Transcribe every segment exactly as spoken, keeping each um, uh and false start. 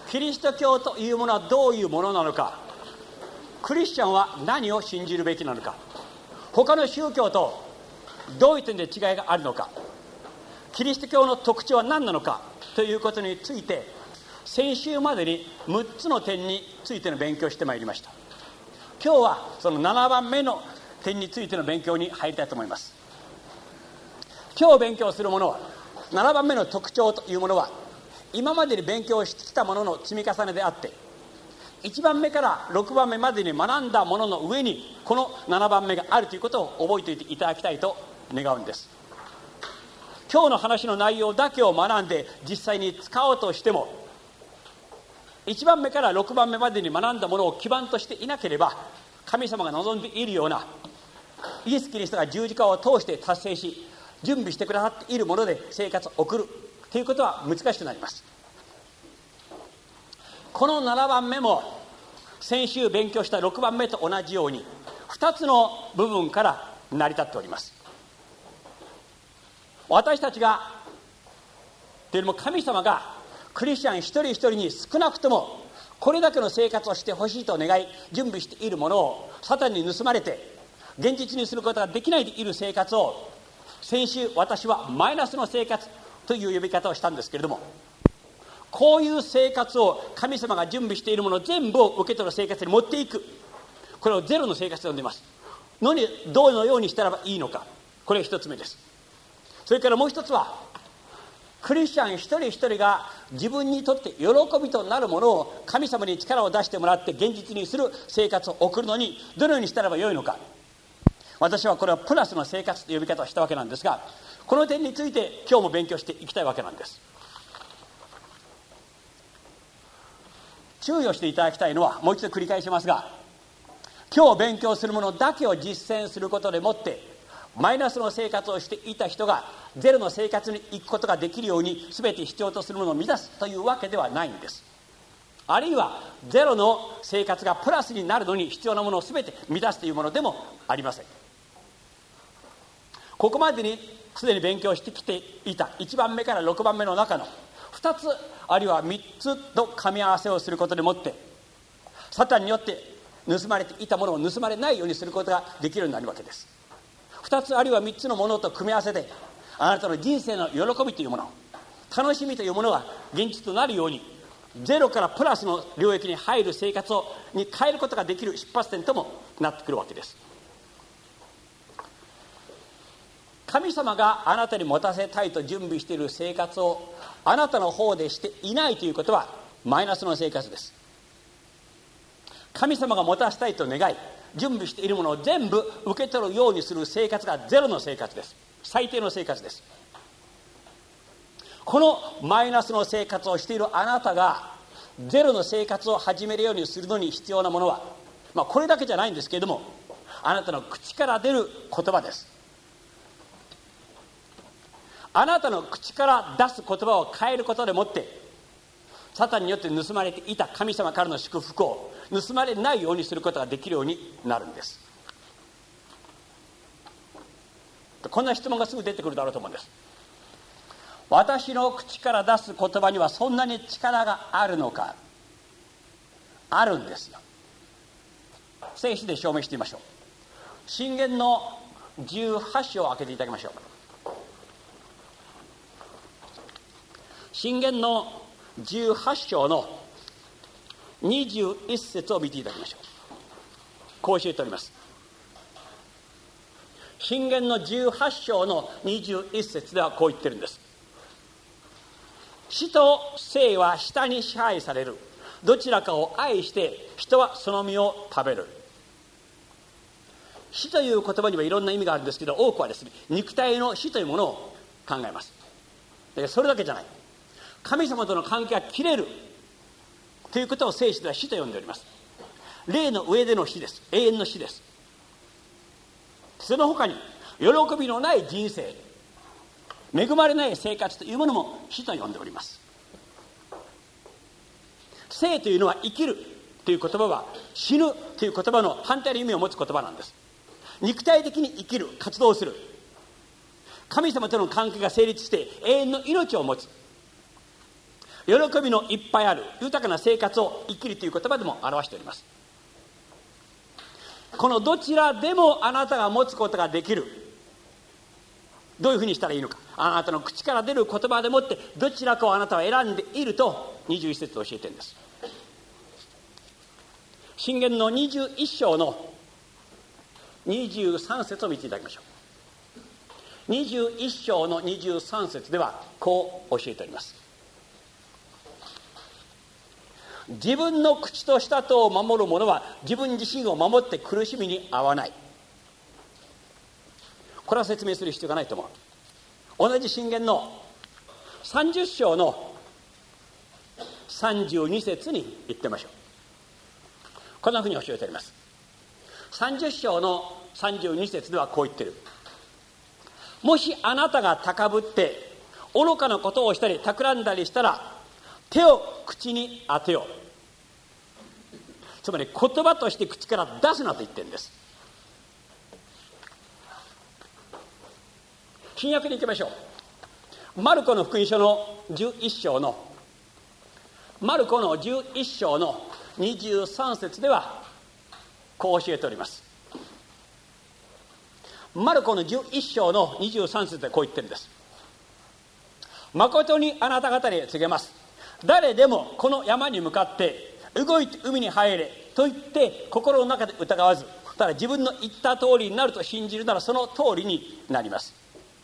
キリスト教というものはどういうものなのか、クリスチャンは何を信じるべきなのか、他の宗教とどういう点で違いがあるのか、キリスト教の特徴は何なのかということについて、先週までにむっつの点についての勉強をしてまいりました。今日はそのななばんめの点についての勉強に入りたいと思います。今日勉強するものは、ななばんめの特徴というものは、今までに勉強してきたものの積み重ねであって、いちばんめからろくばんめまでに学んだものの上にこのななばんめがあるということを覚えておいていただきたいと願うんです。今日の話の内容だけを学んで実際に使おうとしても、いちばんめからろくばんめまでに学んだものを基盤としていなければ、神様が望んでいるようなイエス・キリストが十字架を通して達成し準備してくださっているもので生活を送るということは難しくなります。このななばんめも先週勉強したろくばんめと同じようにふたつの部分から成り立っております。私たちがというのも神様がクリスチャン一人一人に少なくともこれだけの生活をしてほしいと願い準備しているものをサタンに盗まれて現実にすることができないでいる生活を、先週私はマイナスの生活という呼び方をしたんですけれども、こういう生活を神様が準備しているもの全部を受け取る生活に持っていく、これをゼロの生活と呼んでいます。のにどのようにしたらばいいのか、これが一つ目です。それからもう一つは、クリスチャン一人一人が自分にとって喜びとなるものを神様に力を出してもらって現実にする生活を送るのにどのようにしたらばよいのか、私はこれはプラスの生活という呼び方をしたわけなんですが、この点について今日も勉強していきたいわけなんです。注意をしていただきたいのは、もう一度繰り返しますが、今日勉強するものだけを実践することでもってマイナスの生活をしていた人がゼロの生活に行くことができるように全て必要とするものを満たすというわけではないんです。あるいはゼロの生活がプラスになるのに必要なものを全て満たすというものでもありません。ここまでにすでに勉強してきていたいちばんめからろくばんめの中のふたつあるいはみっつと噛み合わせをすることでもってサタンによって盗まれていたものを盗まれないようにすることができるようになるわけです。ふたつあるいはみっつのものと組み合わせて、あなたの人生の喜びというもの、楽しみというものが現実となるように、ゼロからプラスの領域に入る生活をに変えることができる出発点ともなってくるわけです。神様があなたに持たせたいと準備している生活をあなたの方でしていないということはマイナスの生活です。神様が持たせたいと願い準備しているものを全部受け取るようにする生活がゼロの生活です。最低の生活です。このマイナスの生活をしているあなたがゼロの生活を始めるようにするのに必要なものは、まあ、これだけじゃないんですけれども、あなたの口から出る言葉です。あなたの口から出す言葉を変えることでもってサタンによって盗まれていた神様からの祝福を盗まれないようにすることができるようになるんです。こんな質問がすぐ出てくるだろうと思うんです。私の口から出す言葉にはそんなに力があるのか。あるんですよ。聖書で証明してみましょう。箴言のじゅうはち章を開けていただきましょう。箴言のじゅうはち章のにじゅういっ節を見ていただきましょう。こう教えております。箴言のじゅうはち章のにじゅういっ節ではこう言ってるんです。死と生は舌に支配される。どちらかを愛して人はその実を食べる。死という言葉にはいろんな意味があるんですけど、多くはですね、肉体の死というものを考えます。それだけじゃない。神様との関係が切れるということを聖書では死と呼んでおります。霊の上での死です。永遠の死です。その他に喜びのない人生、恵まれない生活というものも死と呼んでおります。生というのは生きるという言葉は死ぬという言葉の反対の意味を持つ言葉なんです。肉体的に生きる、活動する、神様との関係が成立して永遠の命を持つ。 喜びのいっぱいある豊かな生活を生きるという言葉でも表しております。このどちらでもあなたが持つことができる。どういうふうにしたらいいのか、あなたの口から出る言葉でもってどちらかをあなたは選んでいるとにじゅういち節で教えているんです。箴言のにじゅういっ章のにじゅうさん節を見ていただきましょう。にじゅういっ章のにじゅうさん節ではこう教えております。自分の口と舌とを守る者は自分自身を守って苦しみに遭わない。これは説明する必要がないと思う。同じ箴言のさんじゅっ章のさんじゅうに節に言ってみましょう。こんなふうに教えております。さんじゅっ章のさんじゅうに節ではこう言ってる。もしあなたが高ぶって愚かなことをしたり企んだりしたら手を口に当てよう。つまり言葉として口から出すなと言ってるんです。新約に行きましょう。マルコの福音書のじゅういっ章のマルコのじゅういっ章のにじゅうさん節ではこう教えております。マルコのじゅういっ章のにじゅうさん節でこう言ってるんです。誠にあなた方に告げます。誰でもこの山に向かって動いて海に入れと言って心の中で疑わず、ただ自分の言った通りになると信じるならその通りになります。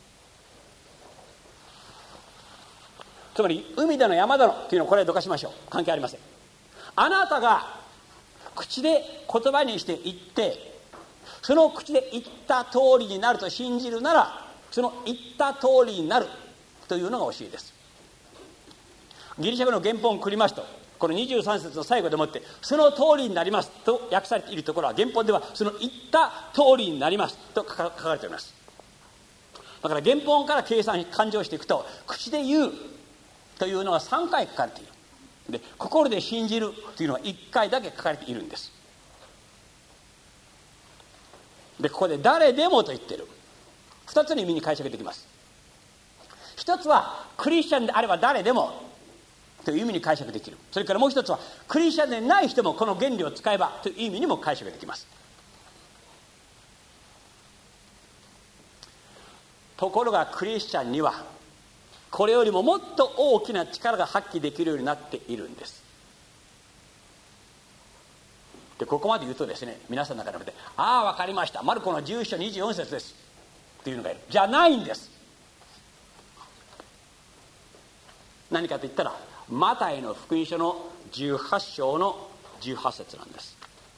つまり海だの山だのというのをこれはどかしましょう。関係ありません。あなたが口で言葉にして言ってその口で言った通りになると信じるならその言った通りになるというのが教えです。ギリシャ語の原本を繰りますとこのにじゅうさん節の最後でもってその通りになりますと訳されているところは原本ではその言った通りになりますと書かれております。だから原本から計算勘定していくと口で言うというのはさんかい書かれている。で心で信じるというのはいっかいだけ書かれているんです。でここで誰でもと言っている。ふたつの意味に解釈できます。一つはクリスチャンであれば誰でもという意味に解釈できる。それからもう一つはクリスチャンでない人もこの原理を使えばという意味にも解釈できます。ところがクリスチャンにはこれよりももっと大きな力が発揮できるようになっているんです。でここまで言うとですね、皆さんの中でああ分かりました、マルコのじゅういっ章にじゅうよん節ですっていうのがいる。じゃないんです。何かと言ったらマタイの福音書のじゅうはち章のじゅうはち節なんです。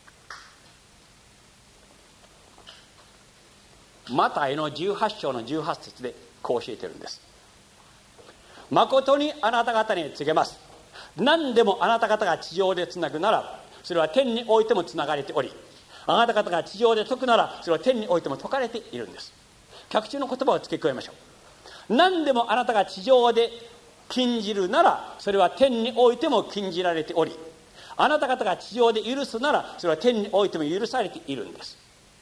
マタイのじゅうはち章のじゅうはち節でこう教えているんです。誠にあなた方に告げます。何でもあなた方が地上でつなぐならそれは天においてもつながれており、あなた方が地上で解くならそれは天においても解かれているんです。脚注の言葉を付け加えましょう。何でもあなたが地上で禁じるならそれは天においても禁じられており、あなた方が地上で許すならそれは天においても許されているんです。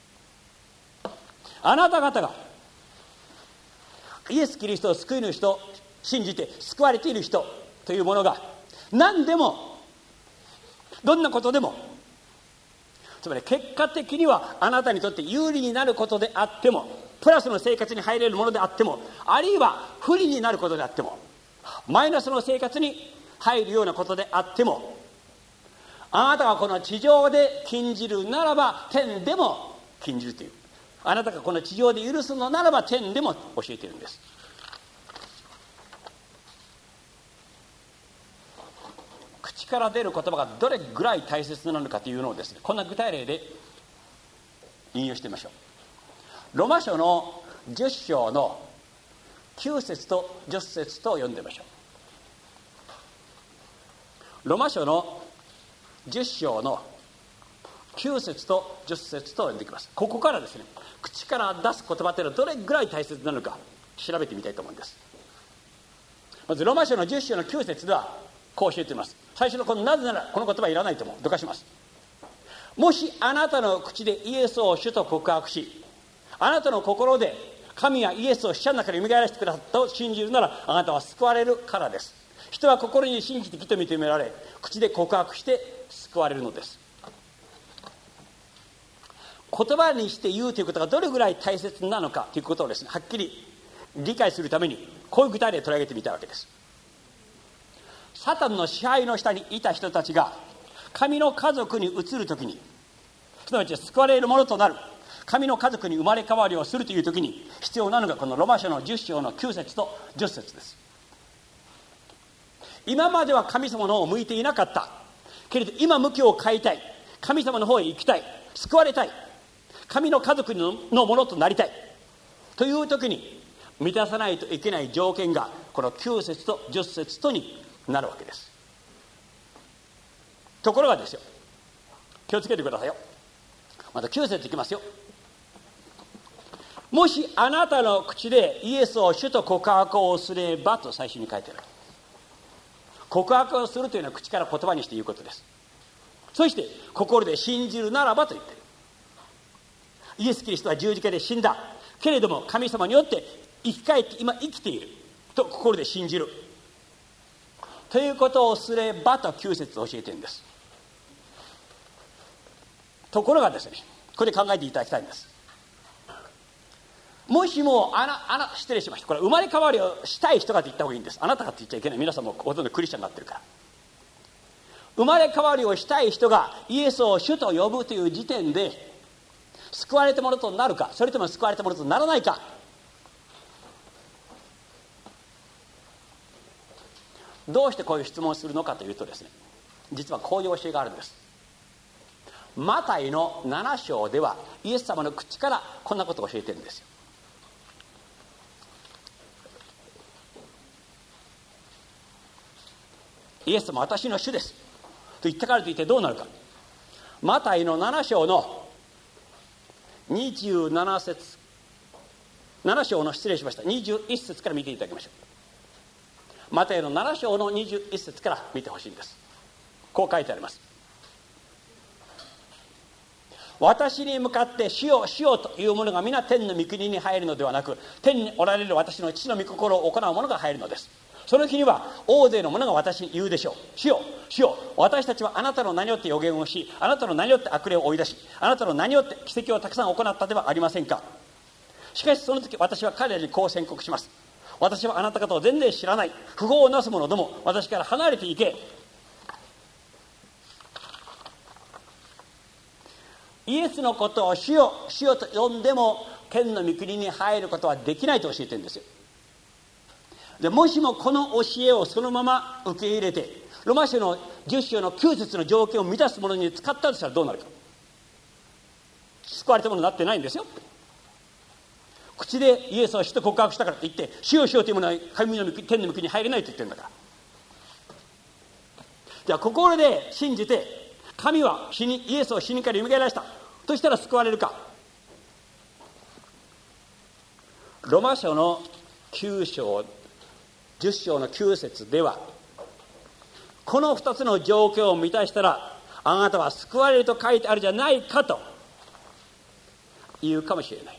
あなた方がイエス・キリストを救い主と信じて救われている人というものが何でもどんなことでも、つまり結果的にはあなたにとって有利になることであっても、プラスの生活に入れるものであっても、あるいは不利になることであっても、マイナスの生活に入るようなことであっても、あなたがこの地上で禁じるならば天でも禁じるという、あなたがこの地上で許すのならば天でも教えているんです。口から出る言葉がどれぐらい大切なのかというのをですね、こんな具体例で引用してみましょう。ロマ書のじゅっ章のきゅう節とじゅっ節と読んでみましょう。ロマ書のじゅっ章のきゅう節とじゅっ節と読んでいきます。ここからですね、口から出す言葉というのはどれぐらい大切なのか調べてみたいと思うんです。まずロマ書のじゅっ章のきゅう節ではこう教えています。最初のこのなぜならこの言葉いらないと思う。どかします。もしあなたの口でイエスを主と告白し、あなたの心で神はイエスを死者の中に蘇らせてくださったと信じるなら、あなたは救われるからです。 人は心に信じて義と認められ、口で告白して救われるのです。言葉にして言うということがどれぐらい大切なのかということをですね、はっきり理解するためにこういう具体例を取り上げてみたわけです。サタンの支配の下にいた人たちが神の家族に移るときに、すなわち救われるものとなる神の家族に生まれ変わりをするというときに必要なのが、このロマ書のじゅっ章のきゅう節とじゅっ節です。今までは神様の方を向いていなかったけれど、今向きを変えたい、神様の方へ行きたい、救われたい、神の家族のものとなりたいというときに満たさないといけない条件がこのきゅう節とじゅっ節とになるわけです。ところがですよ、気をつけてくださいよ。またきゅう節いきますよ。もしあなたの口でイエスを主と告白をすればと最初に書いてある。告白をするというのは口から言葉にして言うことです。そして心で信じるならばと言っている。イエス・キリストは十字架で死んだけれども神様によって生き返って今生きていると心で信じるということをすればときゅう節を教えているんです。ところがですね、これ考えていただきたいんです。もしもあなあな失礼しました、これ生まれ変わりをしたい人がと言った方がいいんです。あなたがって言っちゃいけない。皆さんもほとんどクリスチャンになってるから。生まれ変わりをしたい人がイエスを主と呼ぶという時点で救われたものとなるか、それとも救われたものとならないか。どうしてこういう質問をするのかというとですね、実はこういう教えがあるんです。マタイのなな章ではイエス様の口からこんなことを教えてるんですよ。イエス様は私の主ですと言ったからといってどうなるか。マタイのなな章のにじゅうなな節、なな章の失礼しましたにじゅういち節から見ていただきましょう。マタイのなな章のにじゅういち節から見てほしいんです。こう書いてあります。私に向かって死よ死よというものが皆天の御国に入るのではなく、天におられる私の父の御心を行う者が入るのです。その日には大勢の者が私に言うでしょう。主よ主よ、私たちはあなたの名によって予言をし、あなたの名によって悪霊を追い出し、あなたの名によって奇跡をたくさん行ったではありませんか。しかしその時私は彼らにこう宣告します。私はあなた方を全然知らない。不法をなす者ども、私から離れていけ。イエスのことを主よ主よと呼んでも天の御国に入ることはできないと教えてるんですよ。でもしもこの教えをそのまま受け入れてロマ書のじゅっ章のきゅう節の条件を満たすものに使ったとしたらどうなるか。救われたものになってないんですよ。口でイエスを主と告白したからといって主よ主よというものは神の天の御国に入れないと言ってるんだから。じゃあ心で信じて神は死にイエスを死人から蘇らしたとしたら救われるか。ロマ書のきゅう章じゅっ章のきゅう節ではこのふたつの条件を満たしたらあなたは救われると書いてあるじゃないかと言うかもしれない。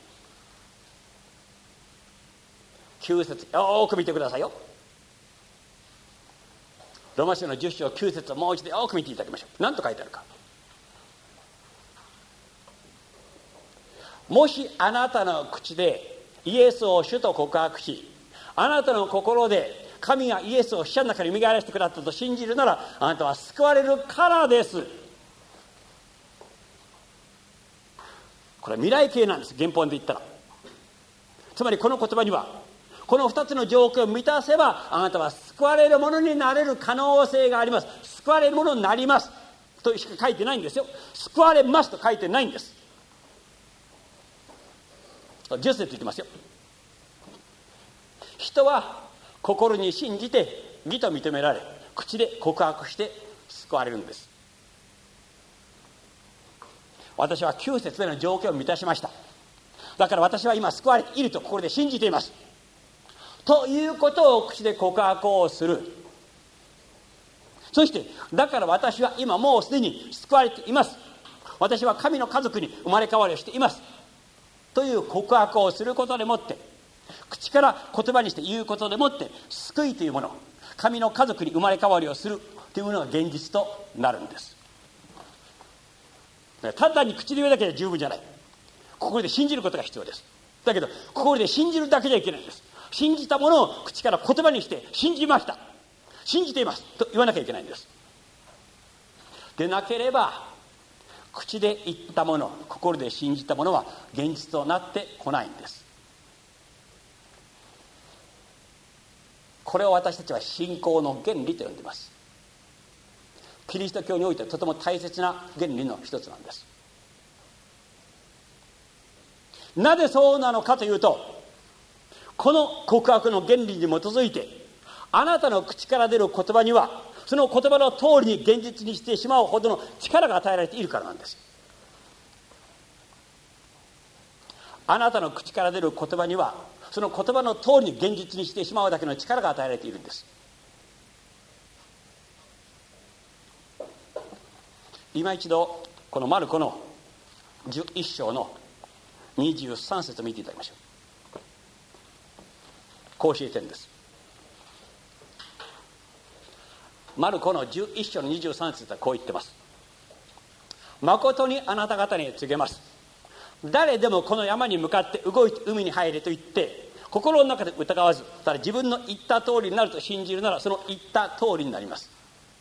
きゅう節よく見てくださいよ。ロマ書のじゅっ章きゅう節をもう一度よく見ていただきましょう。何と書いてあるか。もしあなたの口でイエスを主と告白し、あなたの心で神がイエスを死者の中に蘇らせてくださったと信じるならあなたは救われるからです。これは未来形なんです。原本で言ったら。つまりこの言葉にはこのふたつの条件を満たせばあなたは救われるものになれる可能性があります。救われるものになりますとしか書いてないんですよ。救われますと書いてないんです。じゅっ節いきますよ。人は心に信じて義と認められ口で告白して救われるんです。私はきゅう節での条件を満たしました。だから私は今救われていると心で信じていますということを口で告白をする。そしてだから私は今もうすでに救われています。私は神の家族に生まれ変わりをしていますという告白をすることでもって、口から言葉にして言うことでもって救いというもの、 神の家族に生まれ変わりをするというのが現実となるんです。ただに口で言うだけで十分じゃない。心で信じることが必要です。だけど心で信じるだけじゃいけないんです。信じたものを口から言葉にして信じました、信じていますと言わなきゃいけないんです。でなければ口で言ったもの、心で信じたものは現実となってこないんです。これを私たちは信仰の原理と呼んでいます。キリスト教においてとても大切な原理の一つなんです。なぜそうなのかというと、この告白の原理に基づいて、あなたの口から出る言葉にはその言葉の通りに現実にしてしまうほどの力が与えられているからなんです。あなたの口から出る言葉にはその言葉の通りに現実にしてしまうだけの力が与えられているんです。今一度このマルコのじゅういっ章のにじゅうさん節を見ていただきましょう。こう教えてるんです。マルコのじゅういっ章のにじゅうさん節はこう言ってます。誠にあなた方に告げます。誰でもこの山に向かって動いて海に入れと言って心の中で疑わず、ただ自分の言った通りになると信じるなら、その言った通りになります。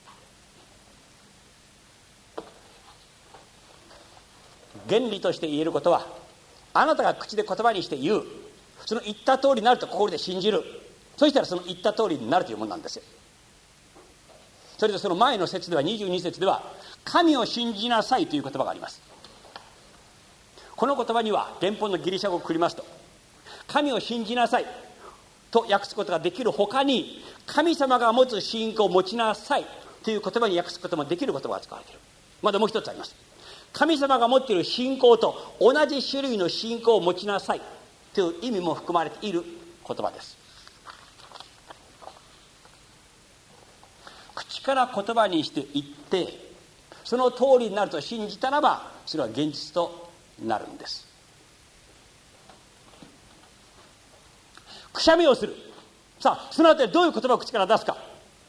原理として言えることは、あなたが口で言葉にして言う、その言った通りになると心で信じる、そしたらその言った通りになるというものなんですよ。それでその前の節ではにじゅうに節では神を信じなさいという言葉があります。この言葉には原本のギリシャ語をくりますと、神を信じなさいと訳すことができるほかに、神様が持つ信仰を持ちなさいという言葉に訳すこともできる言葉が使われている。まだもう一つあります。神様が持っている信仰と同じ種類の信仰を持ちなさいという意味も含まれている言葉です。口から言葉にして言ってその通りになると信じたらば、それは現実となるんです。くしゃみをする。さあそのあたりどういう言葉を口から出すか。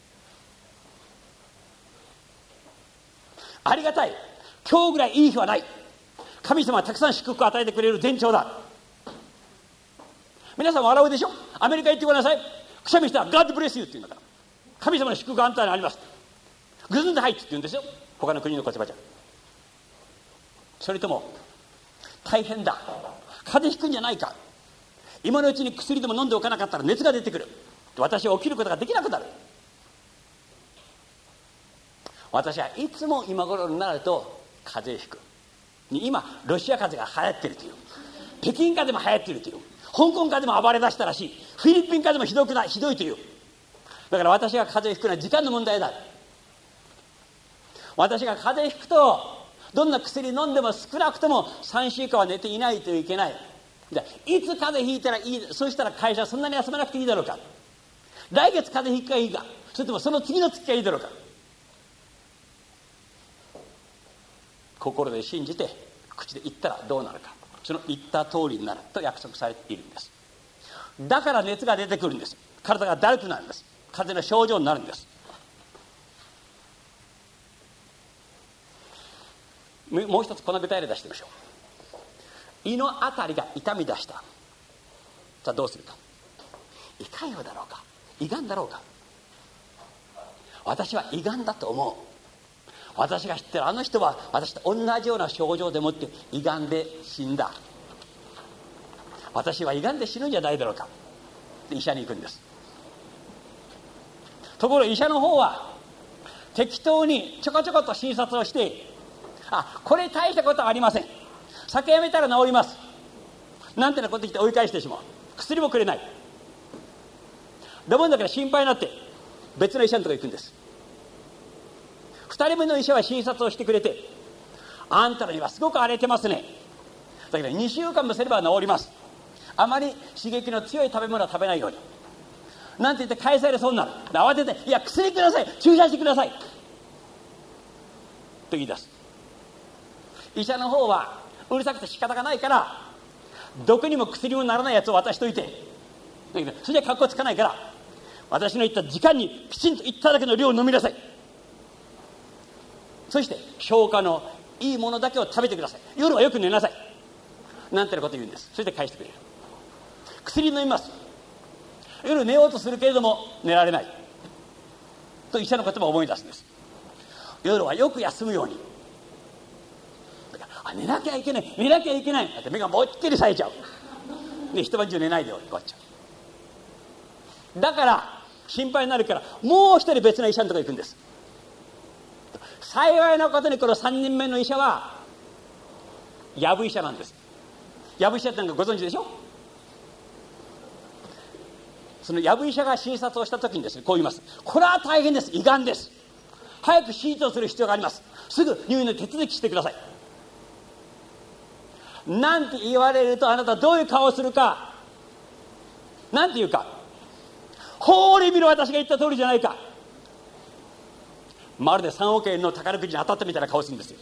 ありがたい、今日ぐらいいい日はない、神様はたくさん祝福を与えてくれる前兆だ。皆さん笑うでしょ。アメリカ行ってごらんなさい。くしゃみしたら God bless you って言うんだから、神様の祝福があんたにあります。ぐずんではいって言うんですよ、他の国の言葉じゃ。それとも大変だ、風邪ひくんじゃないか、今のうちに薬でも飲んでおかなかったら熱が出てくる、私は起きることができなくなる。私はいつも今頃になると風邪ひく。今ロシア風邪が流行ってるという、北京風邪も流行ってるという、香港風邪も暴れ出したらしい、フィリピン風邪もひどくないひどいという。だから私が風邪ひくのは時間の問題だ。私が風邪ひくとどんな薬飲んでも少なくともさんしゅうかんは寝ていないといけない。いつ風邪ひいたらいい、そうしたら会社そんなに休まなくていいだろうか、来月風邪ひくかいいか、それともその次の月がいいだろうか。心で信じて口で言ったらどうなるか、その言った通りになると約束されているんです。だから熱が出てくるんです。体がだるくなるんです。風邪の症状になるんです。もう一つこの具体例出してみましょう。胃のあたりが痛み出した。さあどうするか。胃潰瘍だろうか、胃がんだろうか。私は胃がんだと思う。私が知ってるあの人は私と同じような症状でもって胃がんで死んだ。私は胃がんで死ぬんじゃないだろうかって医者に行くんです。ところが医者の方は適当にちょこちょこっと診察をして、あ、これ大したことはありません、酒やめたら治りますなんてなこと言って追い返してしまう。薬もくれない。だもんだから心配になって別の医者のところ行くんです。二人目の医者は診察をしてくれて、あんたの胃はすごく荒れてますね、だけどにしゅうかんもすれば治ります、あまり刺激の強い食べ物は食べないようになんて言って返されそうになる。慌てて、いや薬ください、注射してくださいと言い出す。医者の方はうるさくて仕方がないから、毒にも薬にもならないやつを渡しといて、だけどそれじゃ格好つかないから、 私の言った時間にきちんと言っただけの量を飲みなさい。そして消化のいいものだけを食べてください。夜はよく寝なさいなんてなことを言うんです。そして返してくれる。薬飲みます。夜寝ようとするけれども寝られないと医者の言葉を思い出すんです。夜はよく休むように。だからあ寝なきゃいけない寝なきゃいけないって目がもっきり冴えちゃうで一晩中寝ないで終わっちゃう。だから心配になるからもう一人別の医者のところに行くんです。幸いなことにこのさんにんめの医者はやぶ医者なんです。やぶ医者ってのがご存知でしょ。そのやぶ医者が診察をした時にですね、こう言います。これは大変です。胃がんです。早く手術をする必要があります。すぐ入院の手続きしてくださいなんて言われると、あなたどういう顔をするか。なんて言うか。ほーれ見ろ、私が言った通りじゃないか。まるでさんおくえんの宝くじに当たったみたいな顔するんですよ。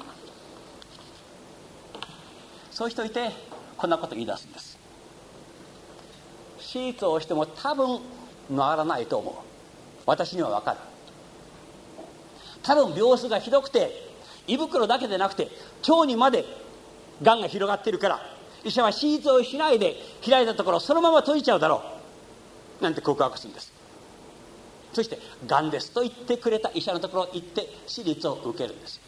そうしておいてこんなこと言い出すんです。手術をしても多分治らないと思う。私には分かる。多分病巣がひどくて胃袋だけでなくて腸にまでがんが広がっているから、医者は手術をしないで開いたところそのまま閉じちゃうだろうなんて告白するんです。そしてがんですと言ってくれた医者のところに行って手術を受けるんです。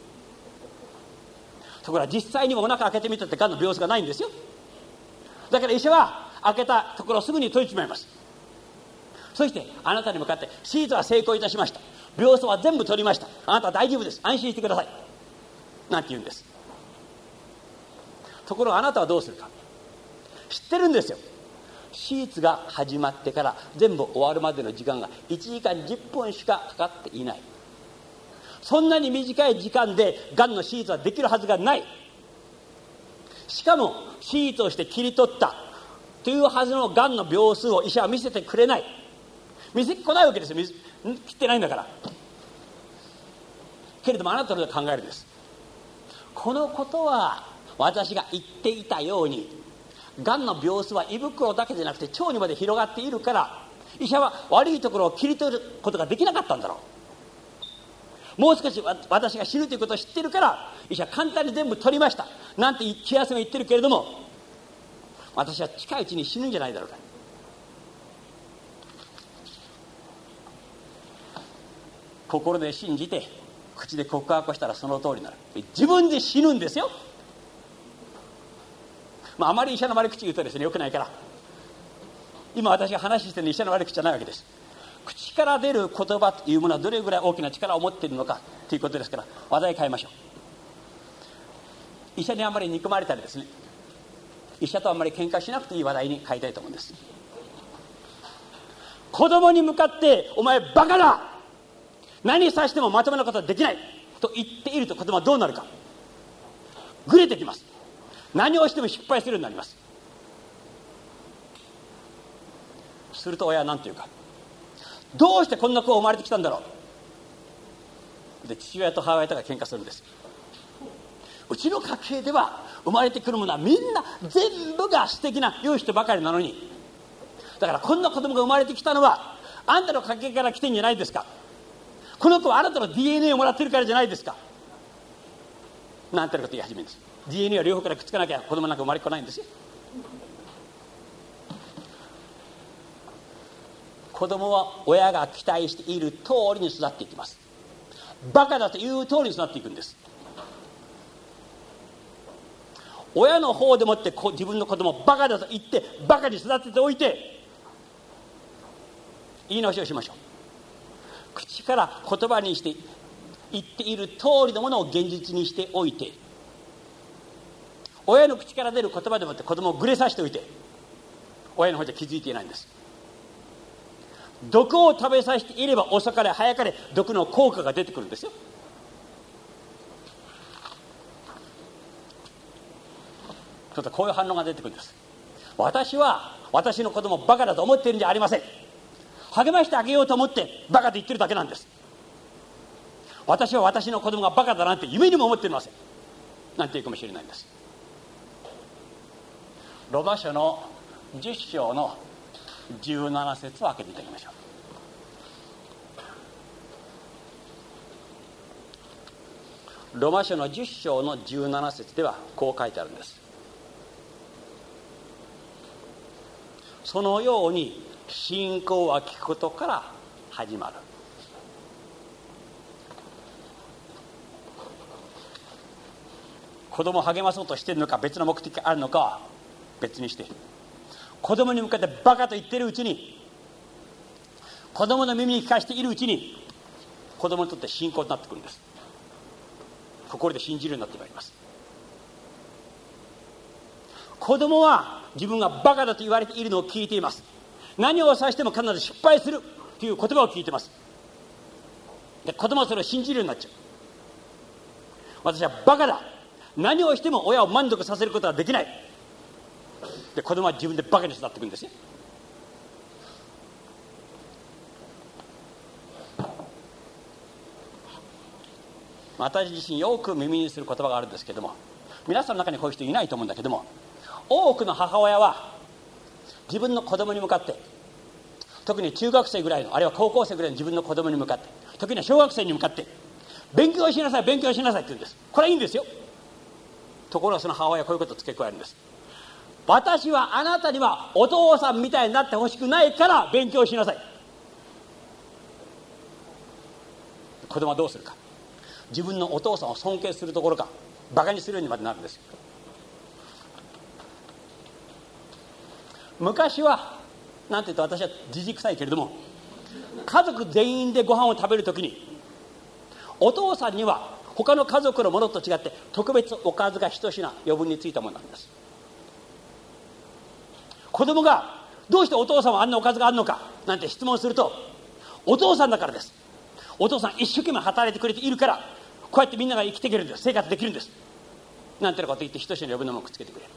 ところが実際にもお腹開けてみたってがんの病巣がないんですよ。だから医者は開けたところをすぐに閉じちまいます。そしてあなたに向かって、手術は成功いたしました、病巣は全部取りました、あなたは大丈夫です、安心してくださいなんて言うんです。ところがあなたはどうするか。知ってるんですよ。手術が始まってから全部終わるまでの時間がいちじかんじゅっぷんしかかかっていない。そんなに短い時間でがんの手術はできるはずがない。しかも手術をして切り取ったというはずのがんの病巣を医者は見せてくれない。見せてこないわけですよ。切ってないんだから。けれどもあなたの考えるんです。このことは私が言っていたように、がんの病巣は胃袋だけでなくて腸にまで広がっているから、医者は悪いところを切り取ることができなかったんだろう。もう少し私が死ぬということを知っているから医者は簡単に全部取りましたなんて気休め言ってるけれども、私は近いうちに死ぬんじゃないだろうか。心で信じて口で告白をしたらその通りになる。自分で死ぬんですよ。まあ、あまり医者の悪口言うとですね、よくないから、今私が話してるの医者の悪口じゃないわけです。口から出る言葉というものはどれぐらい大きな力を持っているのかということですから、話題変えましょう。医者にあんまり憎まれたりですね、医者とあんまり喧嘩しなくていい話題に変えたいと思うんです。子供に向かってお前バカだ、何さしてもまともなことはできないと言っていると子供はどうなるか。ぐれてきます。何をしても失敗するようになります。すると親は何て言うか。どうしてこんな子が生まれてきたんだろう。で父親と母親とが喧嘩するんです。うちの家系では生まれてくるものはみんな全部が素敵な良い人ばかりなのに、だからこんな子供が生まれてきたのはあんたの家系から来てんじゃないですか。この子はあなたの ディーエヌエー をもらってるからじゃないですかなんていうこと言い始めるんです。 ディーエヌエー は両方からくっつかなきゃ子供なんか生まれてこないんですよ。子供は親が期待している通りに育っていきます。バカだという通りに育っていくんです。親の方でもって自分の子供をバカだと言ってバカに育てておいて、言い直しをしましょう。口から言葉にして言っている通りのものを現実にしておいて、親の口から出る言葉でもって子供をぐれさせておいて、親の方じゃ気づいていないんです。毒を食べさせていれば遅かれ早かれ毒の効果が出てくるんですよ。ちょっとこういう反応が出てくるんです。私は私の子供をバカだと思っているんじゃありません。励ましてあげようと思ってバカと言ってるだけなんです。私は私の子供がバカだなんて夢にも思っていませんなんて言うかもしれないんです。ロマ書のじゅっ章のじゅうなな節を開けていただきましょう。ローマ書のじゅっ章のじゅうなな節ではこう書いてあるんです。そのように信仰は聞くことから始まる。子供を励まそうとしているのか、別の目的があるのかは別にして、子供に向かってバカと言っているうちに、子供の耳に聞かせているうちに、子供にとって信仰になってくるんです。心で信じるようになってまいります。子供は自分がバカだと言われているのを聞いています。何を指しても必ず失敗するという言葉を聞いています。で、子供はそれを信じるようになっちゃう。私はバカだ、何をしても親を満足させることはできない。で、子供は自分でバカに育っていくんですね。私自身よく耳にする言葉があるんですけども、皆さんの中にこういう人いないと思うんだけども、多くの母親は自分の子供に向かって、特に中学生ぐらいの、あるいは高校生ぐらいの自分の子供に向かって、時には小学生に向かって、勉強しなさい勉強しなさいって言うんです。これはいいんですよ。ところがその母親はこういうことを付け加えるんです。私はあなたにはお父さんみたいになってほしくないから勉強しなさい。子供はどうするか、自分のお父さんを尊敬するところかバカにするようにまでなるんですよ。昔はなんて言うと、私はじじくさいけれども、家族全員でご飯を食べるときに、お父さんには他の家族のものと違って特別おかずが一品余分についたものなんです。子供がどうしてお父さんはあんなおかずがあるのかなんて質問すると、お父さんだからです、お父さん一生懸命働いてくれているからこうやってみんなが生きていけるんです、生活できるんですなんてこと言って一品余分なものをくっつけてくれる。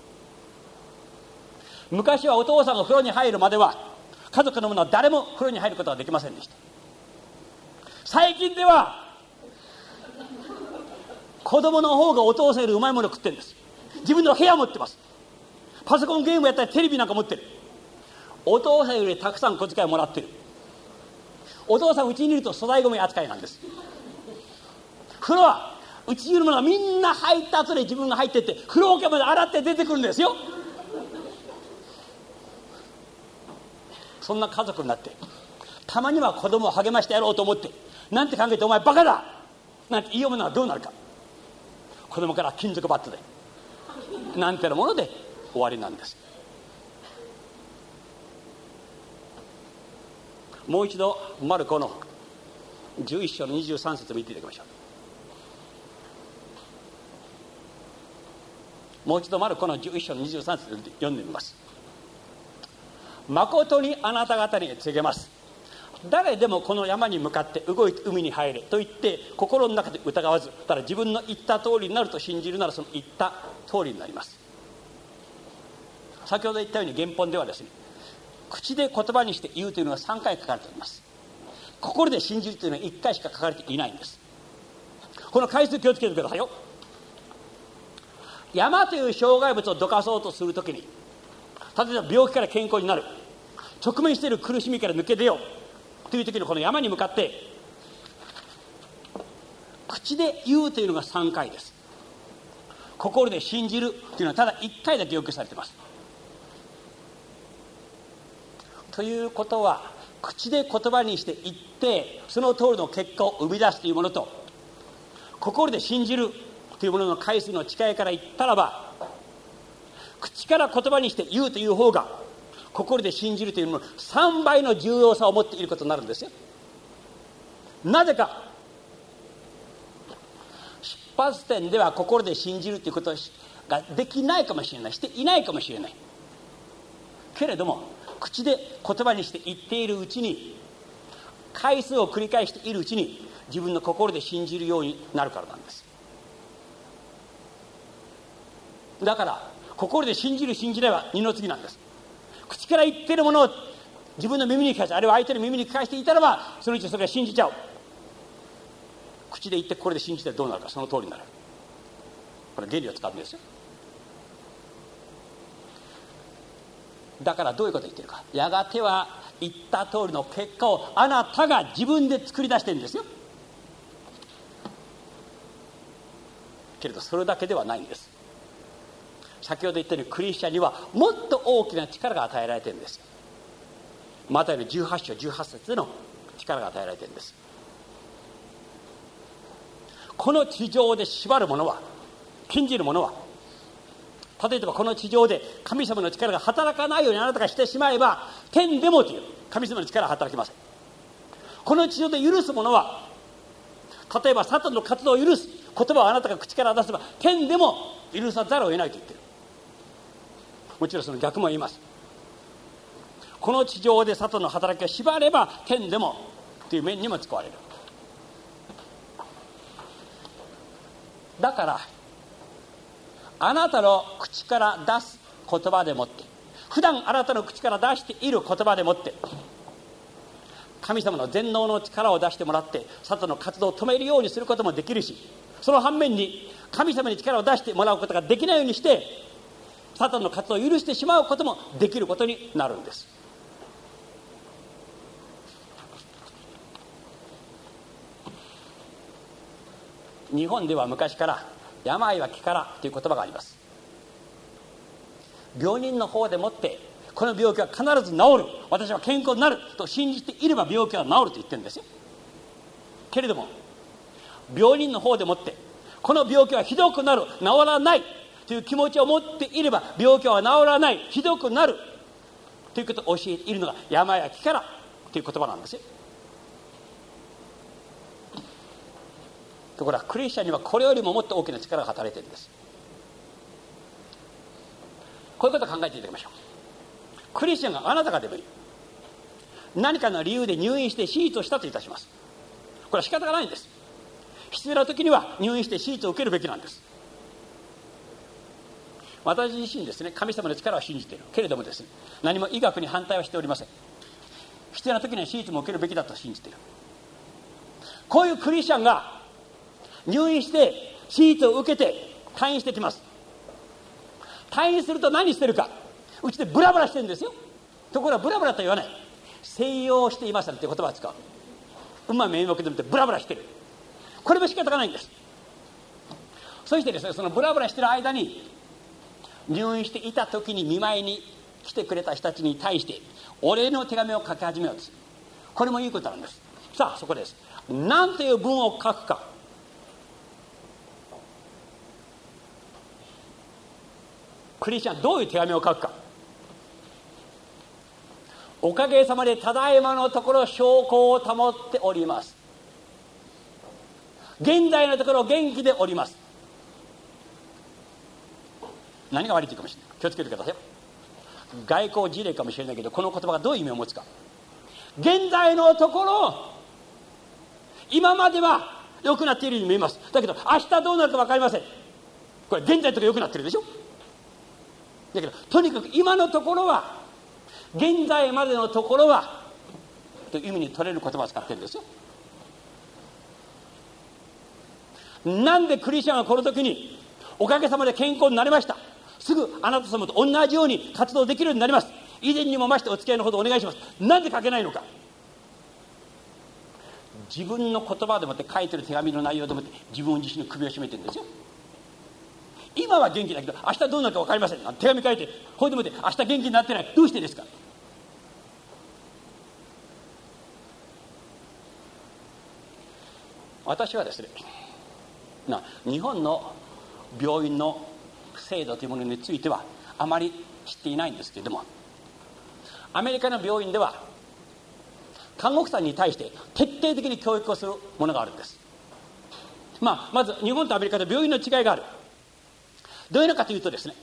昔はお父さんが風呂に入るまでは家族の者は誰も風呂に入ることができませんでした。最近では子供の方がお父さんよりうまいものを食ってるんです。自分の部屋持ってます、パソコンゲームやったりテレビなんか持ってる。お父さんよりたくさん小遣いをもらってる。お父さんうちにいると粗大ごみ扱いなんです。風呂はうちにいる者がみんな入った後で自分が入ってって風呂桶まで洗って出てくるんですよ。そんな家族になって、たまには子供を励ましてやろうと思ってなんて考えて、お前バカだなんて言いようものはどうなるか、子供から金属バットでなんてのもので終わりなんです。もう一度マルコのじゅういっ章のにじゅうさん節を見ていただきましょう。もう一度マルコのじゅういっ章のにじゅうさん節を読んでみます。誠にあなた方に告げます、誰でもこの山に向かって動いて海に入れと言って心の中で疑わず、ただ自分の言った通りになると信じるなら、その言った通りになります。先ほど言ったように原本ではですね、口で言葉にして言うというのがさんかい書かれております。心で信じるというのはいっかいしか書かれていないんです。この回数気をつけてくださいよ。山という障害物をどかそうとするときに、例えば病気から健康になる、直面している苦しみから抜け出ようという時のこの山に向かって口で言うというのがさんかいです。心で信じるというのはただいっかいだけ要求されています。ということは、口で言葉にして言ってその通りの結果を生み出すというものと、心で信じるというものの回数の違いから言ったらば、口から言葉にして言うという方が心で信じるというもののさんばいの重要さを持っていることになるんですよ。なぜか、出発点では心で信じるということができないかもしれない、していないかもしれないけれども、口で言葉にして言っているうちに、回数を繰り返しているうちに自分の心で信じるようになるからなんです。だから心で信じる信じないは二の次なんです。口から言っているものを自分の耳に聞かせ、あるいは相手の耳に聞かせていたらば、そのうちそれが信じちゃう。口で言って心で信じたらどうなるか、その通りになる。これ原理を使うんですよ。 だからどういうことを言ってるか、やがては言った通りの結果をあなたが自分で作り出してるんですよ。けれどそれだけではないんです。先ほど言ったようにクリスチャンにはもっと大きな力が与えられてるんですよ。マタイのじゅうはち章じゅうはち節での力が与えられてるんです。この地上で縛るものは、禁じるものは、例えばこの地上で神様の力が働かないようにあなたがしてしまえば、天でもという神様の力は働きません。この地上で許すものは、例えばサタンの活動を許す言葉をあなたが口から出せば、天でも許さざるを得ないと言っている。もちろんその逆も言います。この地上でサタンの働きが縛れば、天でもという面にも使われる。だからあなたの口から出す言葉でもって、普段あなたの口から出している言葉でもって、神様の全能の力を出してもらってサタンの活動を止めるようにすることもできるし、その反面に神様に力を出してもらうことができないようにしてサタンの活動を許してしまうこともできることになるんです。日本では昔から病は気からという言葉があります。病人の方でもってこの病気は必ず治る、私は健康になると信じていれば病気は治ると言ってるんですよ。けれども病人の方でもってこの病気はひどくなる、治らないという気持ちを持っていれば病気は治らない、ひどくなるということを教えているのが病は気からという言葉なんですよ。ところがクリスチャンにはこれよりももっと大きな力が働いているんです。こういうことを考えていただきましょう。クリスチャンがあなたがでもいい、何かの理由で入院して手術をしたといたします。これは仕方がないんです。必要な時には入院して手術を受けるべきなんです。私自身ですね、神様の力を信じているけれどもですね、何も医学に反対はしておりません。必要な時には手術も受けるべきだと信じている。こういうクリスチャンが入院して手術を受けて退院してきます。退院すると何してるか、うちでブラブラしてるんですよ。ところがブラブラと言わない、静養していますなんて言葉を使う。うまい名目でもってブラブラしてる。これも仕方がないんです。そしてですね、そのブラブラしてる間に入院していた時に見舞いに来てくれた人たちに対してお礼の手紙を書き始めようとする。これもいいことなんです。さあそこです。何という文を書くか。クリスチャンどういう手紙を書くか。おかげさまでただいまのところ証拠を保っております。現在のところ元気でおります。何が悪いというかもしれない。気をつけてください。外交事例かもしれないけど、この言葉がどういう意味を持つか。現在のところ今までは良くなっているように見えます。だけど明日どうなるか分かりません。これ現在のところ良くなってるでしょ。だけどとにかく今のところは、現在までのところはという意味に取れる言葉を使ってるんですよ。なんでクリスチャンはこの時におかげさまで健康になりました、すぐあなた様と同じように活動できるようになります、以前にも増してお付き合いのほどお願いします、なんで書けないのか。自分の言葉でもって書いてる手紙の内容でもって自分自身の首を絞めてるんですよ。今は元気だけど明日どうなるか分かりません。手紙書いてこれでもって明日元気になってない。どうしてですか。私はですね、な日本の病院の制度というものについてはあまり知っていないんですけれども、アメリカの病院では看護婦さんに対して徹底的に教育をするものがあるんです。まあ、まず日本とアメリカで病院の違いがある。どういうのかというとですね、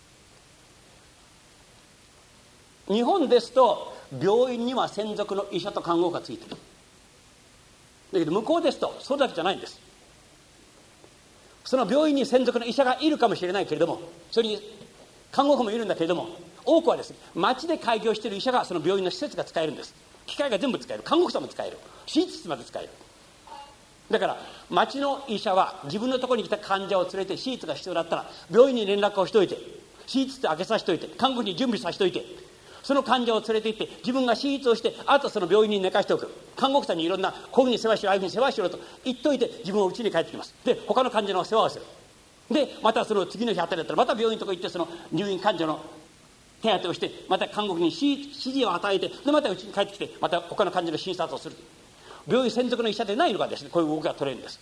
日本ですと病院には専属の医者と看護婦がついている。だけど向こうですとそれだけじゃないんです。その病院に専属の医者がいるかもしれないけれども、それに看護婦もいるんだけれども、多くはですね、町で開業している医者がその病院の施設が使えるんです。機械が全部使える、看護婦さんも使える、手術室まで使える。だから町の医者は自分のところに来た患者を連れて手術が必要だったら病院に連絡をしておいて、手術室開けさせておいて、看護婦に準備させておいて、 その患者を連れて行って自分が手術をして、あとその病院に寝かしておく。看護婦さんにいろんなこういうふうに世話しろ、ああいうふうに世話しろと言っといて、自分は家に帰ってきます。で他の患者の世話をする。でまたその次の日あたりだったらまた病院のとこ行って、その入院患者の手当てをして、また看護婦に指示を与えて、でまた家に帰ってきて、また他の患者の診察をする。病院専属の医者でないのがですね、こういう動きが取れるんです。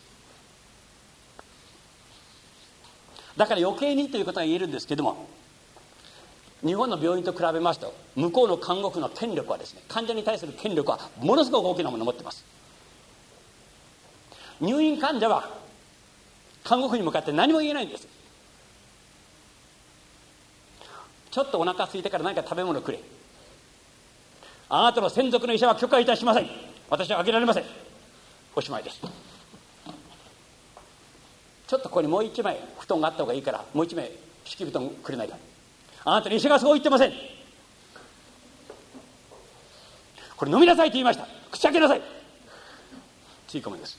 だから余計にということが言えるんですけども、日本の病院と比べますと、向こうの看護婦の権力はですね、患者に対する権力はものすごく大きなものを持っています。入院患者は看護婦に向かって何も言えないんです。ちょっとお腹空いてから何か食べ物をくれ、あなたの専属の医者は許可いたしません、私はあげられません、おしまいです。ちょっとここにもう一枚布団があった方がいいから、もう一枚敷布団くれないか、あなたの医者がそう言ってません、これ飲みなさいと言いました、口開けなさい、つい込むんです。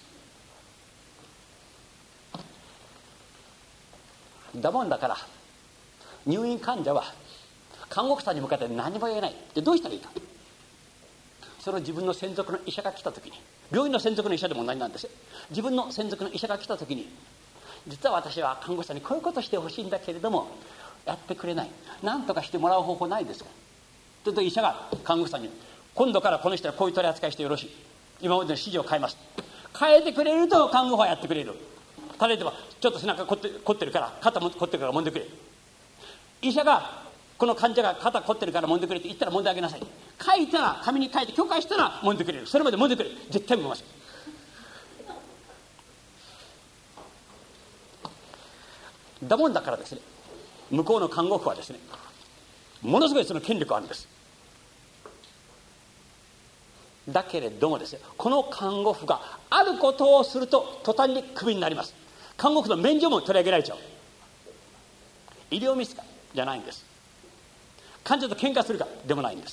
だもんだから入院患者は看護婦さんに向かって何も言えない。でどうしたらいいか、その自分の専属の医者が来た時に、病院の専属の医者でも何なんですよ、自分の専属の医者が来た時に、実は私は看護師さんにこういうことしてほしいんだけれどもやってくれない、何とかしてもらう方法ないですか。というと医者が看護師さんに、今度からこの人はこういう取り扱いしてよろしい、今までの指示を変えます、変えてくれると看護婦はやってくれる。例えばちょっと背中凝って凝ってるから肩も凝ってるから揉んでくれ、医者がこの患者が肩凝ってるから揉んでくれって言ったら揉んであげなさい、書いたら紙に書いて許可したら揉んでくれる、それまで揉んでくれ、絶対揉みます。だもんだからですね、向こうの看護婦はですね、ものすごいその権力があるんです。だけれどもですね、この看護婦があることをすると途端にクビになります。看護婦の免除も取り上げられちゃう。医療ミスかじゃないんです。患者と喧嘩するかでもないんです。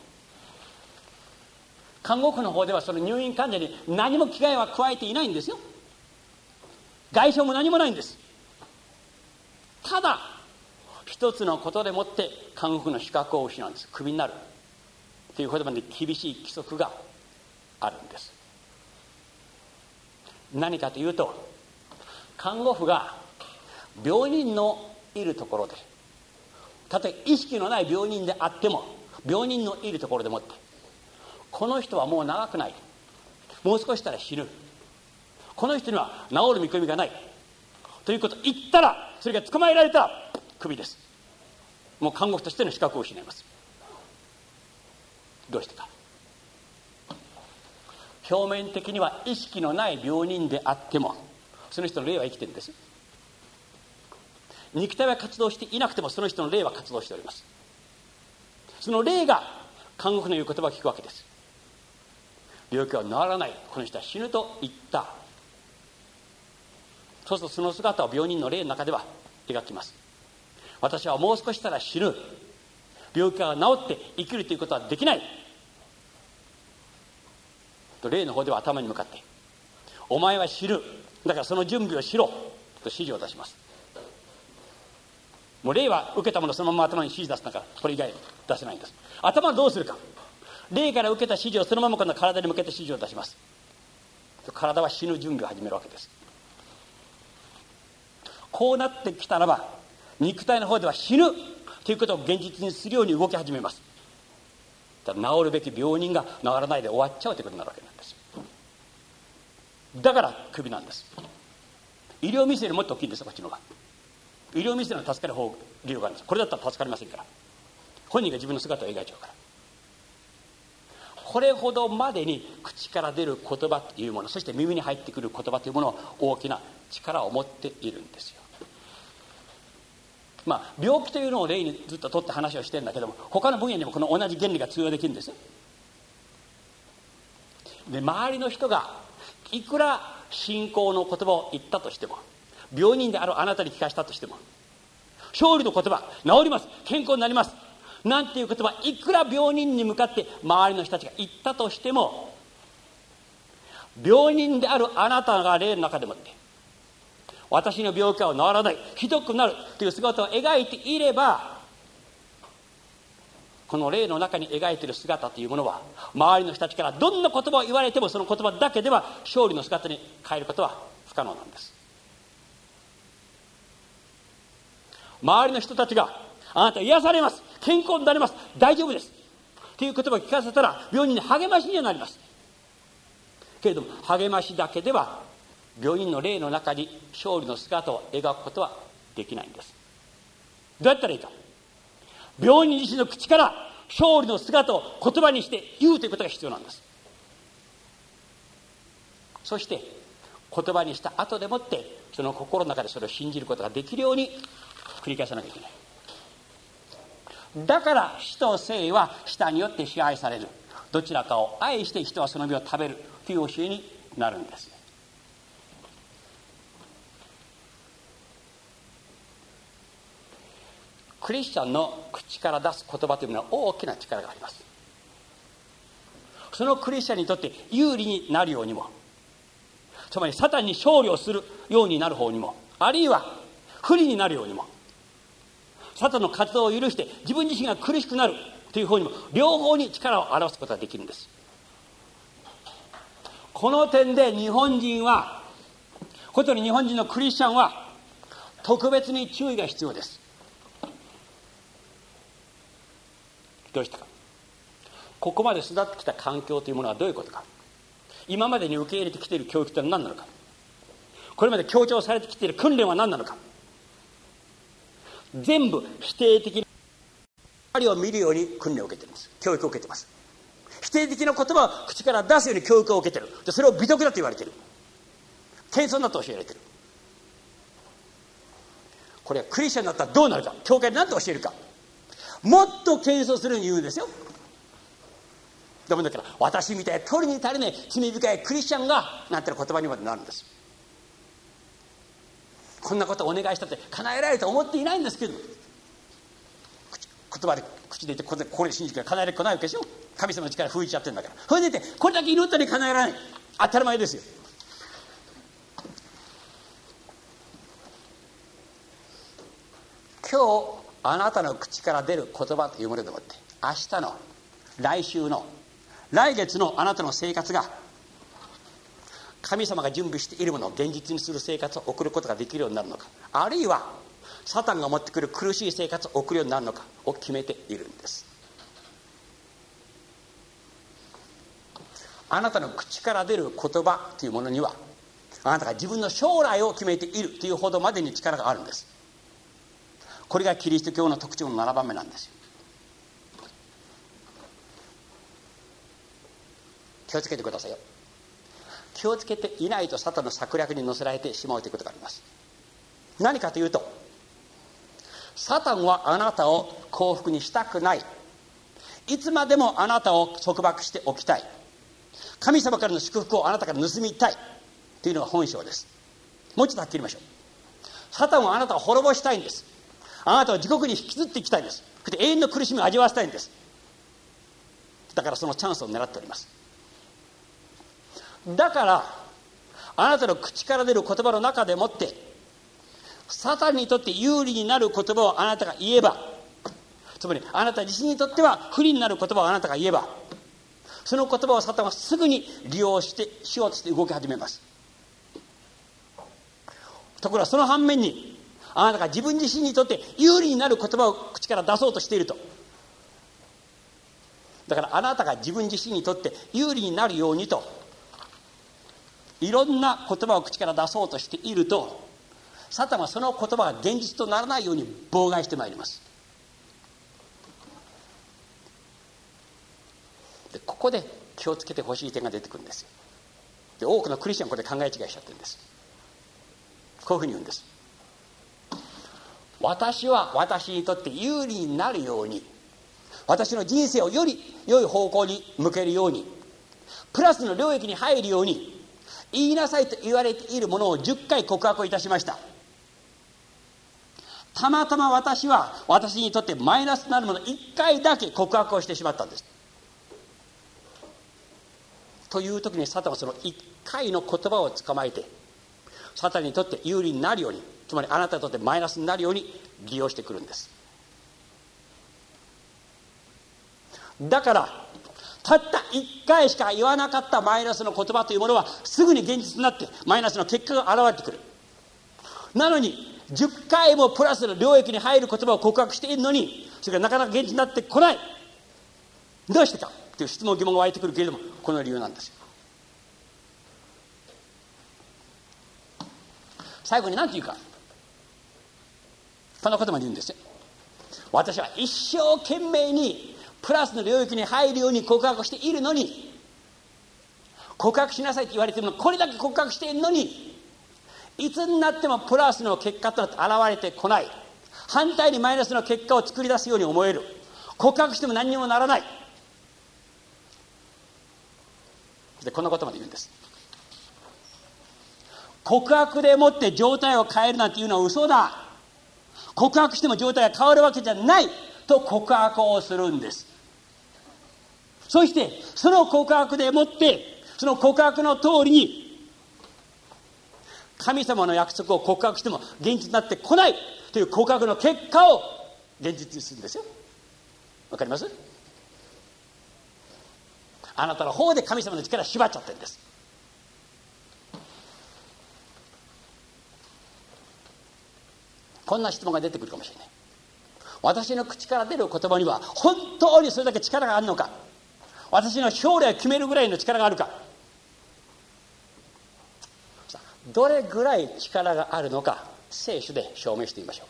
看護婦の方ではその入院患者に何も危害は加えていないんですよ。外傷も何もないんです。ただ一つのことでもって看護婦の資格を失うんです。クビになるということまで厳しい規則があるんです。何かというと、看護婦が病人のいるところで、たとえ意識のない病人であっても、病人のいるところでもって、この人はもう長くない、もう少ししたら死ぬ、この人には治る見込みがないということを言ったら、それが捕まえられたらクビです。もう看護婦としての資格を失います。どうしてか、表面的には意識のない病人であってもその人の霊は生きてるんです。肉体は活動していなくてもその人の霊は活動しております。その霊が看護婦の言う言葉を聞くわけです。病気は治らない、この人は死ぬと言った。そうするとその姿を病人の霊の中では描きます。私はもう少ししたら死ぬ、病気が治って生きるということはできないと霊の方では頭に向かって、お前は死ぬ、だからその準備をしろと指示を出します。もう霊は受けたものをそのまま頭に指示出すんだから、これ以外出せないんです。頭はどうするか、霊から受けた指示をそのまま今度は体に向けて指示を出します。体は死ぬ準備を始めるわけです。こうなってきたらば、肉体の方では死ぬということを現実にするように動き始めます。だから治るべき病人が治らないで終わっちゃうということになるわけなんです。だからクビなんです。医療ミスよりもっと大きいんです。こっちの方が医療ミスの助かる方理由があるんです。これだったら助かりませんから、本人が自分の姿を描いちゃうから。これほどまでに口から出る言葉というもの、そして耳に入ってくる言葉というものを大きな力を持っているんですよ。まあ病気というのを例にずっと取って話をしてるんだけども、他の分野にもこの同じ原理が通用できるんですよ。で周りの人がいくら信仰の言葉を言ったとしても、病人であるあなたに聞かしたとしても、勝利の言葉、治ります、健康になりますなんていう言葉、いくら病人に向かって周りの人たちが言ったとしても、病人であるあなたが霊の中でもって私の病気は治らない、ひどくなるという姿を描いていれば、 この霊の中に描いている姿というものは、周りの人たちからどんな言葉を言われてもその言葉だけでは勝利の姿に変えることは不可能なんです。周りの人たちがあなた癒されます、健康になります、大丈夫ですという言葉を聞かせたら病人に励ましにはなります。けれども励ましだけでは病人の霊の中に勝利の姿を描くことはできないんです。どうやったらいいか。病人自身の口から勝利の姿を言葉にして言うということが必要なんです。そして言葉にした後でもってその心の中でそれを信じることができるように繰り返さなきゃいけない。だから死と生は舌によって支配される、どちらかを愛して人はその実を食べるという教えになるんです。クリスチャンの口から出す言葉というのは大きな力があります。そのクリスチャンにとって有利になるようにも、つまりサタンに勝利をするようになる方にも、あるいは不利になるようにも、サタンの活動を許して自分自身が苦しくなるという方にも、両方に力を表すことができるんです。この点で日本人は、ことに日本人のクリスチャンは特別に注意が必要です。どうしたか。ここまで育ってきた環境というものはどういうことか。今までに受け入れてきている教育というのは何なのか。これまで強調されてきている訓練は何なのか。全部否定的な光を見るように訓練を受けています。教育を受けています。否定的な言葉を口から出すように教育を受けている。でそれを美徳だと言われている。謙遜だと教えられている。これはクリスチャンになったらどうなるか。教会で何と教えるか。もっと謙遜するように言うんですよ。でもだから私みたいな取りに足りない罪深いクリスチャンがなんていう言葉にまでなるんです。こんなことをお願いしたって叶えられると思っていないんですけど、言葉で口で言ってこれこれ信じて叶えられることないわけでしょ。神様の力吹いちゃってるんだから。それで言ってこれだけ祈ったり叶えられない、当たり前ですよ。今日あなたの口から出る言葉というものでもって、明日の来週の来月のあなたの生活が神様が準備しているものを現実にする生活を送ることができるようになるのか、あるいはサタンが持ってくる苦しい生活を送るようになるのかを決めているんです。あなたの口から出る言葉というものには、あなたが自分の将来を決めているというほどまでに力があるんです。これがキリスト教の特徴のななばんめなんですよ。気をつけてくださいよ。気をつけていないとサタンの策略に乗せられてしまうということがあります。何かというと、サタンはあなたを幸福にしたくない、いつまでもあなたを束縛しておきたい、神様からの祝福をあなたから盗みたいというのが本性です。もうちょっとはっきり言いましょう。サタンはあなたを滅ぼしたいんです。あなたを地獄に引きずっていきたいんです。そして永遠の苦しみを味わわせたいんです。だからそのチャンスを狙っております。だからあなたの口から出る言葉の中でもってサタンにとって有利になる言葉をあなたが言えば、つまりあなた自身にとっては不利になる言葉をあなたが言えば、その言葉をサタンはすぐに利用してしようとして動き始めます。ところがその反面に、あなたが自分自身にとって有利になる言葉を口から出そうとしていると、だからあなたが自分自身にとって有利になるようにといろんな言葉を口から出そうとしていると、サタンはその言葉が現実とならないように妨害してまいります。でここで気をつけてほしい点が出てくるんですよ。で多くのクリスチャンはこれで考え違いしちゃってるんです。こういうふうに言うんです。私は私にとって有利になるように、私の人生をより良い方向に向けるように、プラスの領域に入るように言いなさいと言われているものをじゅっかい告白をいたしました。たまたま私は私にとってマイナスになるものをいっかいだけ告白をしてしまったんです。という時にサタンはそのいっかいの言葉を捕まえて、サタンにとって有利になるように、つまりあなたにとってマイナスになるように利用してくるんです。 だからたったいっかいしか言わなかったマイナスの言葉というものはすぐに現実になってマイナスの結果が現れてくる。なのにじゅっかいもプラスの領域に入る言葉を告白しているのにそれがなかなか現実になってこない。どうしてかという質問疑問が湧いてくるけれども、この理由なんですよ。最後に何て言うか、こんなことまで言うんですよ。私は一生懸命にプラスの領域に入るように告白しているのに、告白しなさいって言われているの、これだけ告白しているのに、いつになってもプラスの結果となって現れてこない。反対にマイナスの結果を作り出すように思える。告白しても何にもならない。でこんなことまで言うんです。告白でもって状態を変えるなんていうのは嘘だ。告白しても状態が変わるわけじゃないと告白をするんです。そしてその告白でもってその告白の通りに神様の約束を告白しても現実になってこないという告白の結果を現実にするんですよ。わかります？あなたの方で神様の力を縛っちゃってるんです。こんな質問が出てくるかもしれない。私の口から出る言葉には本当にそれだけ力があるのか、私の将来を決めるぐらいの力があるか、どれぐらい力があるのか聖書で証明してみましょう。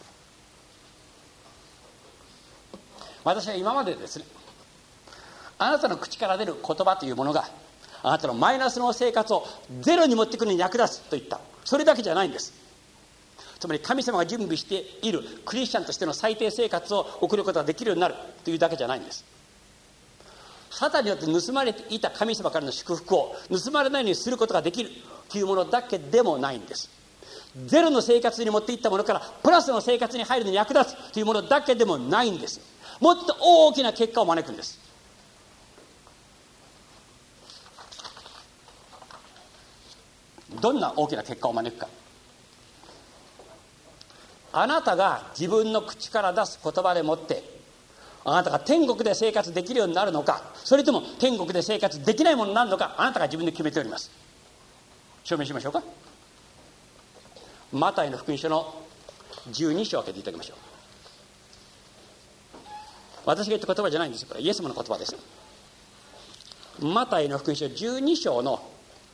私は今までですね、あなたの口から出る言葉というものがあなたのマイナスの生活をゼロに持ってくるのに役立つと言った。それだけじゃないんです。つまり神様が準備しているクリスチャンとしての最低生活を送ることができるようになるというだけじゃないんです。サタンによって盗まれていた神様からの祝福を盗まれないようにすることができるというものだけでもないんです。ゼロの生活に持っていったものからプラスの生活に入るのに役立つというものだけでもないんです。もっと大きな結果を招くんです。どんな大きな結果を招くか。あなたが自分の口から出す言葉でもってあなたが天国で生活できるようになるのか、それとも天国で生活できないものになるのか、あなたが自分で決めております。証明しましょうか。マタイの福音書のじゅうに章を開けていただきましょう。私が言った言葉じゃないんですよ。これイエス様の言葉ですよ。マタイの福音書じゅうに章の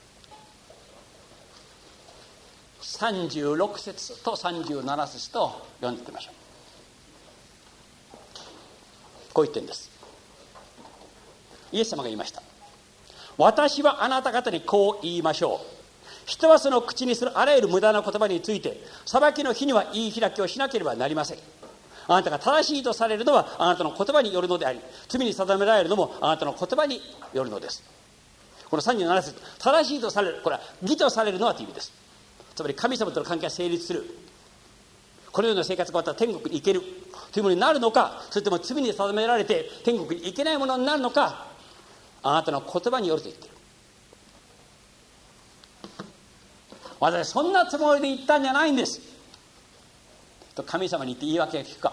さんじゅうろく節とさんじゅうなな節と読んでいきましょう。こう言ってるんです。イエス様が言いました。私はあなた方にこう言いましょう。人はその口にするあらゆる無駄な言葉について裁きの日には言い開きをしなければなりません。あなたが正しいとされるのはあなたの言葉によるのであり、罪に定められるのもあなたの言葉によるのです。このさんじゅうなな節、正しいとされる、これは義とされるのはという意味です。つまり神様との関係が成立する、このような生活が終わったら天国に行けるというものになるのか、それとも罪に定められて天国に行けないものになるのか、あなたの言葉によると言っている。私そんなつもりで言ったんじゃないんですと神様に言って言い訳が聞くか。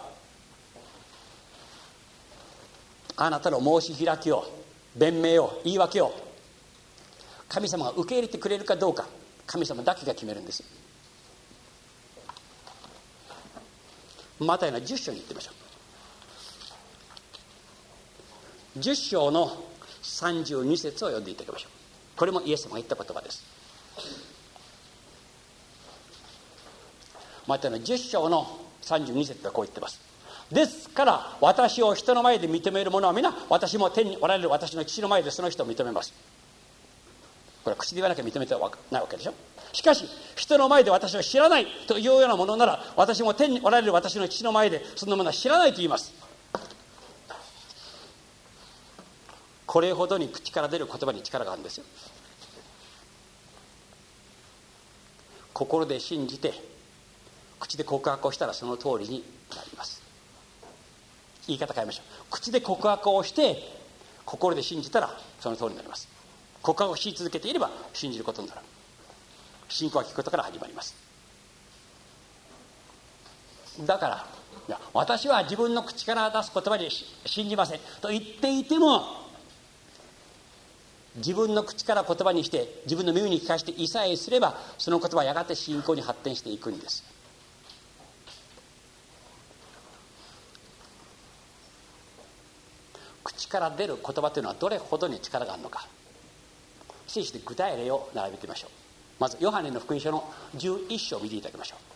あなたの申し開きを、弁明を、言い訳を神様が受け入れてくれるかどうか、神様だけが決めるんです。マタイのじゅっ章に行ってみましょう。じゅっ章のさんじゅうに節を読んでいただきましょう。これもイエス様が言った言葉です。マタイのじゅっ章のさんじゅうに節はこう言ってます。ですから私を人の前で認める者は皆私も天におられる私の父の前でその人を認めます。これは口で言わなきゃ認めてはないわけでしょ。しかし人の前で私を知らないというようなものなら私も天におられる私の父の前でそのものは知らないと言います。これほどに口から出る言葉に力があるんですよ。心で信じて口で告白をしたらその通りになります。言い方変えましょう。口で告白をして心で信じたらその通りになります。告白をし続けていれば信じることになる。信仰は聞くことから始まります。 だからいや私は自分の口から出す言葉に信じませんと言っていても、自分の口から言葉にして自分の耳に聞かせていさえすれば、その言葉はやがて信仰に発展していくんです。口から出る言葉というのはどれほどに力があるのか、聖書で具体例を並べてみましょう。まずヨハネの福音書のじゅういっ章を見ていただきましょ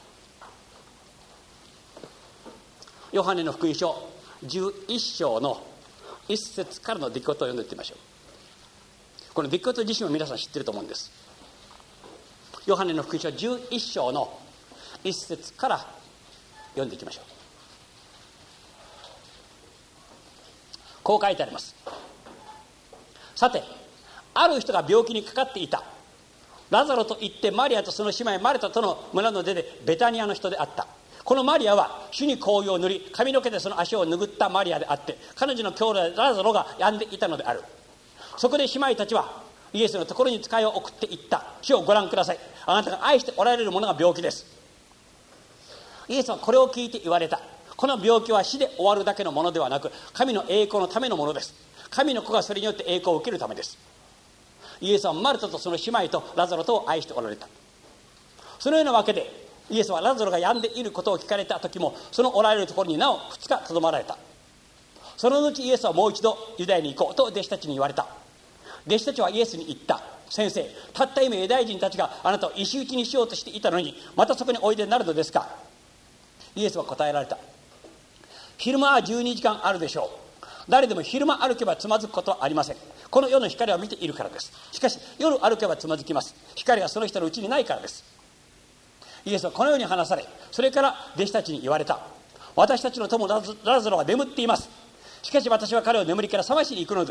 う。ヨハネの福音書じゅういっ章のいっ節からの出来事を読んでいってみましょう。この出来事自身も皆さん知っていると思うんです。ヨハネの福音書じゅういっ章のいっ節から読んでいきましょう。こう書いてあります。さて、ある人が病気にかかっていた。ラザロといってマリアとその姉妹マルタとの村の出でベタニアの人であった。このマリアは主に香油を塗り、髪の毛でその足を拭ったマリアであって、彼女の兄弟ラザロが病んでいたのである。そこで姉妹たちはイエスのところに使いを送っていった。主をご覧ください。あなたが愛しておられる者が病気です。イエスはこれを聞いて言われた。この病気は死で終わるだけのものではなく、神の栄光のためのものです。神の子がそれによって栄光を受けるためです。イエスはマルタとその姉妹とラザロとを愛しておられた。そのようなわけでイエスはラザロが病んでいることを聞かれた時も、そのおられるところになおふつかとどまられた。その後イエスはもう一度ユダヤに行こうと弟子たちに言われた。弟子たちはイエスに言った。先生、たった今ユダヤ人たちがあなたを石打ちにしようとしていたのに、またそこにおいでになるのですか。イエスは答えられた。昼間はじゅうにじかんあるでしょう。誰でも昼間歩けばつまずくことはありません。この世の光を見ているからです。しかし夜歩けばつまずきます。光がその人のうちにないからです。イエスはこのように話され、それから弟子たちに言われた。私たちの友ラザロは眠っています。しかし私は彼を眠りから覚ましに行くのです。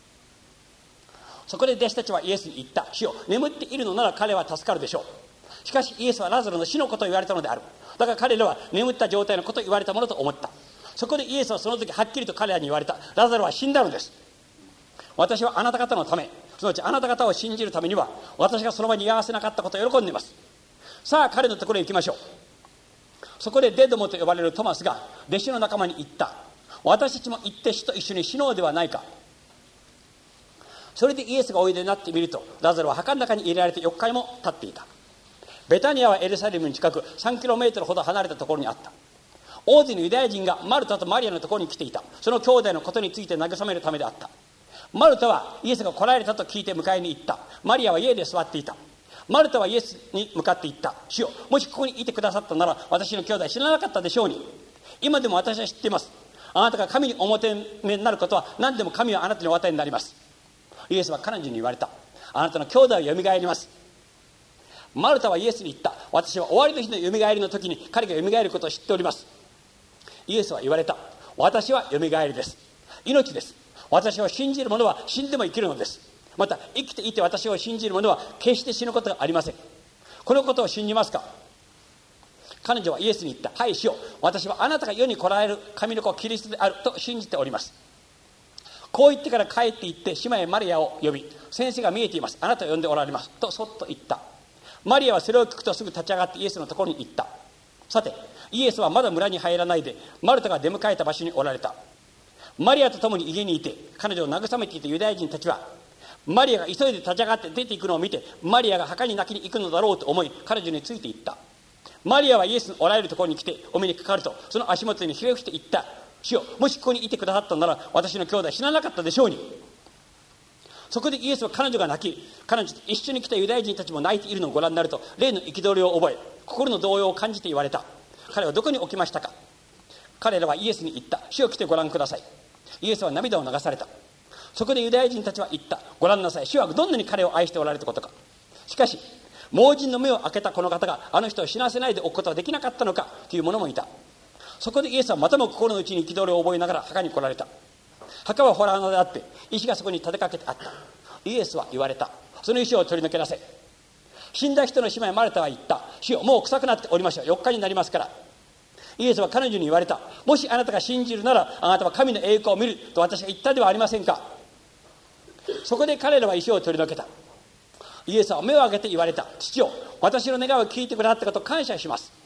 そこで弟子たちはイエスに言った。主よ、眠っているのなら彼は助かるでしょう。しかしイエスはラザロの死のことを言われたのである。だから彼らは眠った状態のことを言われたものと思った。そこでイエスはその時はっきりと彼らに言われた。ラザロは死んだのです。私はあなた方のため、すなわちあなた方を信じるためには、私がその場に居合わせなかったことを喜んでいます。さあ彼のところへ行きましょう。そこでデドモと呼ばれるトマスが弟子の仲間に言った。私たちも行って主と一緒に死のうではないか。それでイエスがおいでになってみると、ラザロは墓の中に入れられてよっかいも経っていた。ベタニアはエルサレムに近くさんキロメートルほど離れたところにあった。大勢のユダヤ人がマルタとマリアのところに来ていた。その兄弟のことについて慰めるためであった。マルタはイエスが来られたと聞いて迎えに行った。マリアは家で座っていた。マルタはイエスに向かって言った。主よ、もしここにいてくださったなら私の兄弟死ななかったでしょうに。今でも私は知っています。あなたが神にお求めになることは何でも神はあなたにお与えになります。イエスは彼女に言われた。あなたの兄弟はよみがえります。マルタはイエスに言った。私は終わりの日のよみがえりの時に彼がよみがえることを知っております。イエスは言われた。私はよみがえりです。命です。私を信じる者は死んでも生きるのです。また生きていて私を信じる者は決して死ぬことがありません。このことを信じますか。彼女はイエスに言った。はい、主よ、私はあなたが世に来られる神の子キリストであると信じております。こう言ってから帰って行って姉妹マリアを呼び、先生が見えています、あなたを呼んでおられますとそっと言った。マリアはそれを聞くとすぐ立ち上がってイエスのところに行った。さてイエスはまだ村に入らないでマルタが出迎えた場所におられた。マリアと共に家にいて彼女を慰めていたユダヤ人たちは、マリアが急いで立ち上がって出ていくのを見て、マリアが墓に泣きに行くのだろうと思い彼女についていった。マリアはイエスのおられるところに来てお目にかかると、その足元にひれ伏して言った。主よ、もしここにいてくださったなら私の兄弟死ななかったでしょうに。そこでイエスは彼女が泣き、彼女と一緒に来たユダヤ人たちも泣いているのをご覧になると、霊の憤りを覚え心の動揺を感じて言われた。彼はどこに置きましたか。彼らはイエスに言った。主を来てご覧ください。イエスは涙を流された。そこでユダヤ人たちは言った。ご覧なさい、主はどんなに彼を愛しておられたことか。しかし盲人の目を開けたこの方があの人を死なせないでおくことはできなかったのかという者もいた。そこでイエスはまたも心の内に憤りを覚えながら墓に来られた。墓は洞穴であって石がそこに立てかけてあった。イエスは言われた。その石を取り除けなさい。死んだ人の姉妹マルタは言った。主よ、もう臭くなっておりましょう。よっかになりますから。イエスは彼女に言われた。もしあなたが信じるならあなたは神の栄光を見ると私が言ったではありませんか。そこで彼らは石を取り除けた。イエスは目を開けて言われた。父よ、私の願いを聞いてくださったことを感謝します。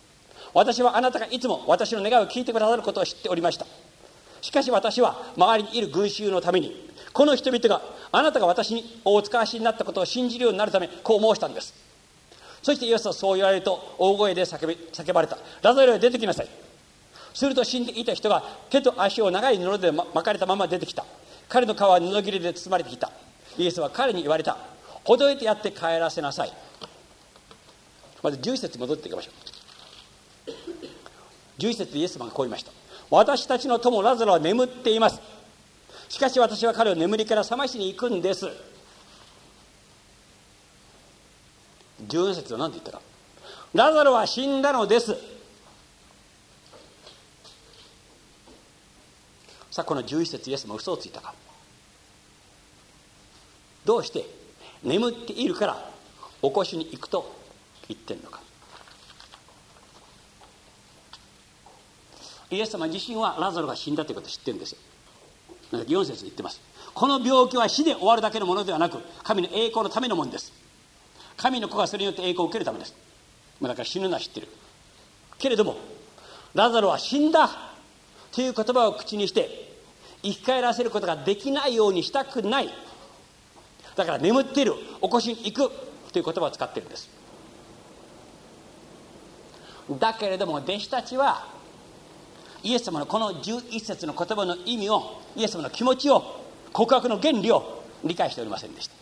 私はあなたがいつも私の願いを聞いてくださることを知っておりました。しかし私は周りにいる群衆のために、この人々があなたが私にお使わしになったことを信じるようになるため、こう申したんです。そしてイエスはそう言われると大声で叫び叫ばれた。ラザロよ出てきなさい。すると死んでいた人が手と足を長い布で巻かれたまま出てきた。彼の顔は布切れで包まれていた。イエスは彼に言われた。ほどいてやって帰らせなさい。まずじゅういち節戻っていきましょう。じゅういち節でイエス様がこう言いました。私たちの友ラザロは眠っています。しかし私は彼を眠りから覚ましに行くんです。じゅうよん節は何て言ったか。ラザロは死んだのです。さあこのじゅういち節イエスも嘘をついたか。どうして眠っているから起こしに行くと言ってるのか。イエス様自身はラザロが死んだということを知ってるんですよ。よん節で言ってます。この病気は死で終わるだけのものではなく、神の栄光のためのものです。神の子がそれによって栄光を受けるためです。だから死ぬのは知ってるけれども、ラザロは死んだという言葉を口にして生き返らせることができないようにしたくない。だから眠っている、起こしに行くという言葉を使っているんです。だけれども弟子たちはイエス様のこのじゅういち節の言葉の意味を、イエス様の気持ちを、告白の原理を理解しておりませんでした。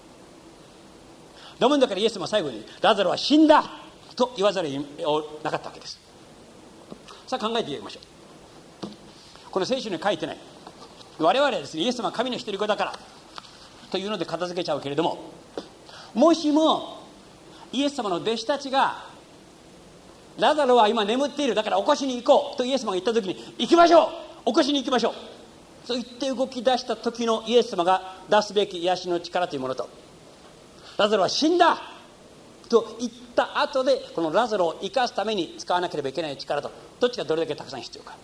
だもんだからイエス様は最後にラザロは死んだと言わざるをなかったわけです。さあ考えてみましょう。この聖書に書いてない、我々はですね、イエス様は神の一人子だからというので片付けちゃうけれども、もしもイエス様の弟子たちがラザロは今眠っている、だから起こしに行こうとイエス様が言った時に、行きましょう、起こしに行きましょうと言って動き出した時のイエス様が出すべき癒しの力というものと、ラザロは死んだと言った後でこのラザロを生かすために使わなければいけない力と、どっちがどれだけたくさん必要か。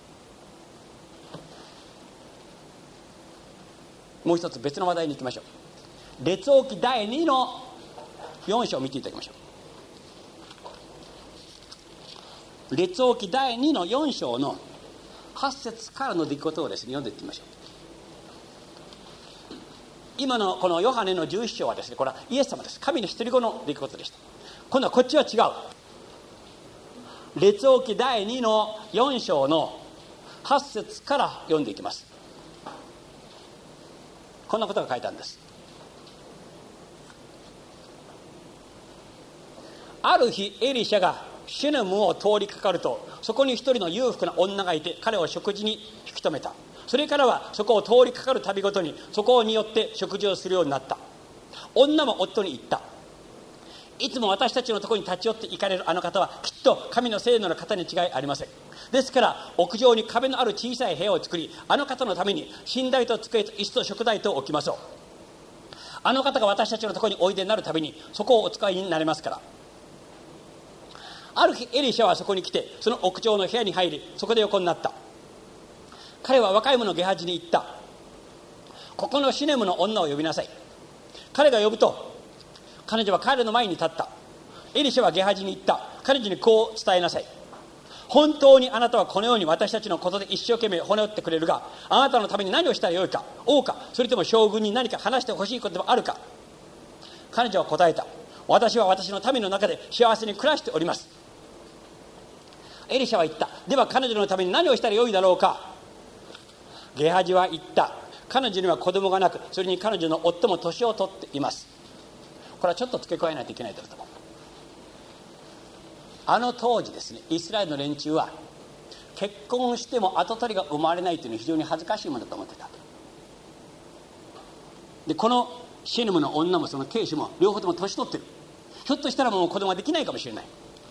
もう一つ別の話題に行きましょう。列王記だいにのよん章を見ていただきましょう。列王記だいにのよん章のはち節からの出来事をですね、読んでいってみましょう。今のこのヨハネのじゅういち章はですね、これはイエス様です。神の一人子の出来事でした。今度はこっちは違う。列王記だいにのよん章のはち節から読んでいきます。こんなことが書いてあるんです。ある日エリシャがシュネムを通りかかると、そこに一人の裕福な女がいて、彼を食事に引き止めた。それからはそこを通りかかるたびごとにそこによって食事をするようになった。女も夫に言った。いつも私たちのところに立ち寄って行かれるあの方はきっと神の聖なる方に違いありません。ですから屋上に壁のある小さい部屋を作り、あの方のために寝台と机と椅子と食台と置きましょう。あの方が私たちのところにおいでになるたびにそこをお使いになれますから。ある日エリシャはそこに来て、その屋上の部屋に入り、そこで横になった。彼は若い者ゲハジに言った。ここのシュネムの女を呼びなさい。彼が呼ぶと彼女は彼の前に立った。エリシャはゲハジに言った。彼女にこう伝えなさい。本当にあなたはこのように私たちのことで一生懸命骨折ってくれるが、あなたのために何をしたらよいか、王か、それとも将軍に何か話してほしいことでもあるか。彼女は答えた。私は私の民の中で幸せに暮らしております。エリシャは言った。では彼女のために何をしたらよいだろうか。ゲハジは言った。彼女には子供がなく、それに彼女の夫も年を取っています。これはちょっと付け加えないといけないだろうと思う。あの当時ですね、イスラエルの連中は結婚しても跡取りが生まれないというのは非常に恥ずかしいものだと思ってた。でこのシェヌムの女もその亭主も両方とも年取ってる。ひょっとしたらもう子供ができないかもしれない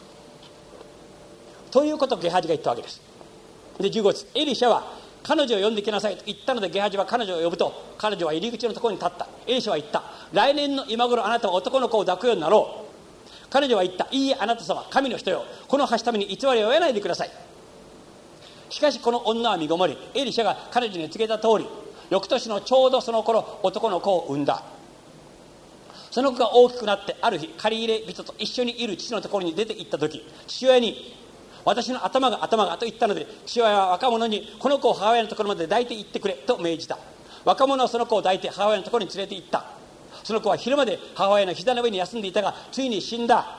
ということをゲハジが言ったわけです。でじゅうご節、エリシャは彼女を呼んできなさいと言ったので、ゲハジは彼女を呼ぶと、彼女は入り口のところに立った。エリシャは言った。来年の今頃あなたは男の子を抱くようになろう。彼女は言った。いいえあなた様、神の人よ、この橋ために偽りを得ないでください。しかしこの女は身ごもり、エリシャが彼女に告げた通り、翌年のちょうどその頃男の子を産んだ。その子が大きくなって、ある日借り入れ人と一緒にいる父のところに出て行った時、父親に私の頭が頭がと言ったので、父親は若者にこの子を母親のところまで抱いて行ってくれと命じた。若者はその子を抱いて母親のところに連れて行った。その子は昼まで母親の膝の上に休んでいたが、ついに死んだ。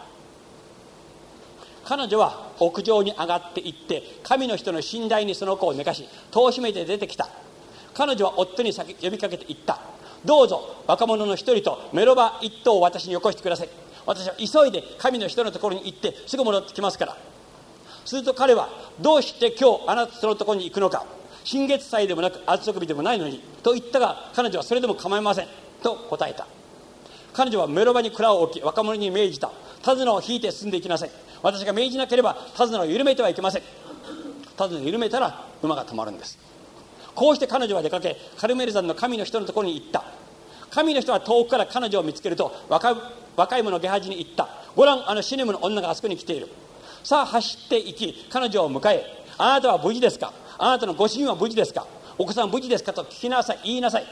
彼女は屋上に上がって行って、神の人の寝台にその子を寝かし、戸を閉めて出てきた。彼女は夫に呼びかけて言った。どうぞ若者の一人とメロバ一頭を私によこしてください。私は急いで神の人のところに行ってすぐ戻ってきますから。すると彼は、どうして今日あなたそのところに行くのか。新月祭でもなく安息日でもないのにと言ったが、彼女はそれでも構いませんと答えた。彼女はメロバに蔵を置き、若者に命じた。手綱を引いて進んでいきなさい。私が命じなければ手綱を緩めてはいけません。手綱を緩めたら馬が止まるんです。こうして彼女は出かけ、カルメル山の神の人のところに行った。神の人は遠くから彼女を見つけると、若い、若い者ゲハジに言った。ご覧、あのシネムの女があそこに来ている。さあ走って行き、彼女を迎え、あなたは無事ですか。あなたのご主人は無事ですか。お子さんは無事ですかと聞きなさい、言いなさい。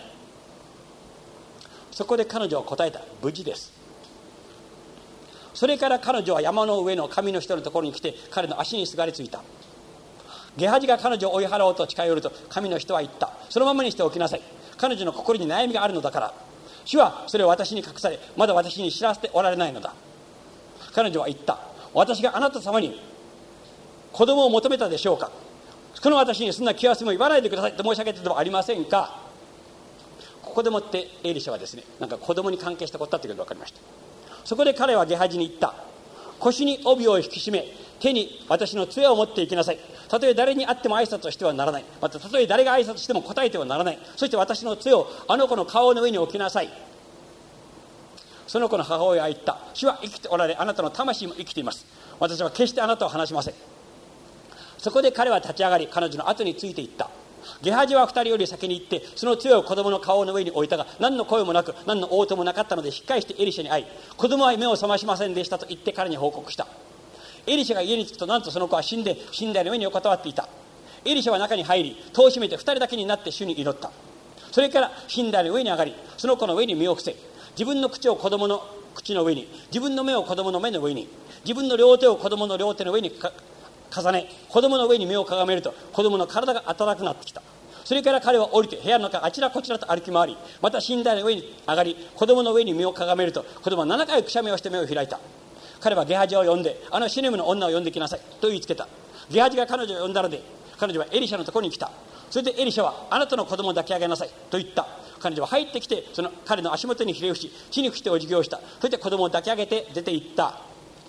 そこで彼女は答えた。無事です。それから彼女は山の上の神の人のところに来て、彼の足にすがりついた。ゲハジが彼女を追い払おうと近寄ると、神の人は言った。そのままにしておきなさい。彼女の心に悩みがあるのだから。主はそれを私に隠され、まだ私に知らせておられないのだ。彼女は言った。私があなた様に子供を求めたでしょうか。この私にそんな気休めも言わないでくださいと申し上げてでもありませんか。ここでもってエリシャはですね、なんか子供に関係したことだということが分かりました。そこで彼はゲハジに言った。腰に帯を引き締め、手に私の杖を持っていきなさい。たとえ誰に会っても挨拶をしてはならない。またたとえ誰が挨拶しても答えてはならない。そして私の杖をあの子の顔の上に置きなさい。その子の母親は言った。主は生きておられ、あなたの魂も生きています。私は決してあなたを離しません。そこで彼は立ち上がり、彼女の後についていった。ゲハジは二人より先に行って、その杖を子供の顔の上に置いたが、何の声もなく何の応答もなかったので、引っ返してエリシャに会い、子供は目を覚ましませんでしたと言って彼に報告した。エリシャが家に着くと、なんとその子は死んで寝台の上に横たわっていた。エリシャは中に入り、戸を閉めて二人だけになって主に祈った。それから寝台の上に上がり、その子の上に身を伏せ、自分の口を子供の口の上に、自分の目を子供の目の上に、自分の両手を子供の両手の上に重ね、子供の上に目をかがめると、子供の体が温かくなってきた。それから彼は降りて部屋の中あちらこちらと歩き回り、また寝台の上に上がり、子供の上に身をかがめると、子供はななかいくしゃみをして目を開いた。彼はゲハジを呼んで、あのシネムの女を呼んできなさいと言いつけた。ゲハジが彼女を呼んだので、彼女はエリシャのところに来た。それでエリシャは、あなたの子供を抱き上げなさいと言った。彼女は入ってきて、その彼の足元にひれ伏し、地に伏してお辞儀をした。そして子供を抱き上げて出て行った。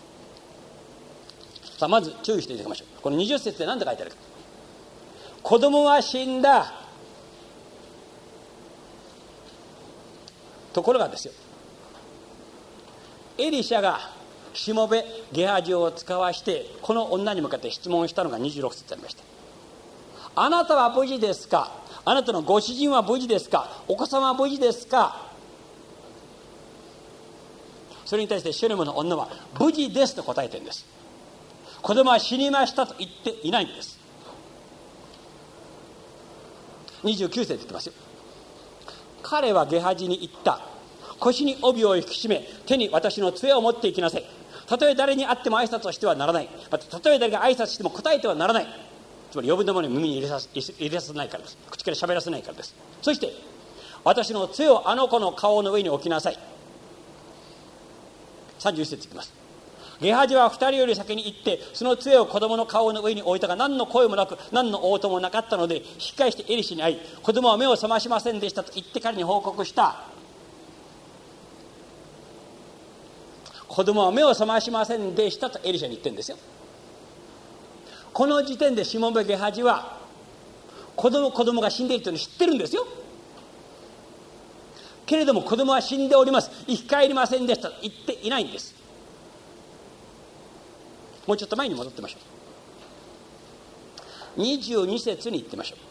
さあ、まず注意していただきましょう。このにじゅっ節で何て書いてあるか。子供は死んだ。ところがですよ、エリシャがしもべゲハジを使わしてこの女に向かって質問したのがにじゅうろく節ありました。あなたは無事ですか。あなたのご主人は無事ですか。お子様は無事ですか。それに対してシュネムの女は無事ですと答えているんです。子供は死にましたと言っていないんです。にじゅうきゅう節で言ってますよ。彼はゲハジに言った。腰に帯を引き締め、手に私の杖を持っていきなさい。たとえ誰に会っても挨拶をしてはならない。またたとえ誰が挨拶しても答えてはならない。つまり呼ぶのもに耳に入れさせ、入れさせないからです。口から喋らせないからです。そして私の杖をあの子の顔の上に置きなさい。さんじゅういち節いきます。ゲハジは二人より先に行って、その杖を子供の顔の上に置いたが、何の声もなく何の応答もなかったので、引き返してエリシャに会い、子供は目を覚ましませんでしたと言って彼に報告した。子供は目を覚ましませんでしたとエリシャに言ってるんですよ。この時点でしもべゲハジは子供子供が死んでいるというのを知ってるんですよ。けれども子供は死んでおります、生き返りませんでしたと言っていないんです。もうちょっと前に戻ってみましょう。にじゅうに節に行ってみましょう。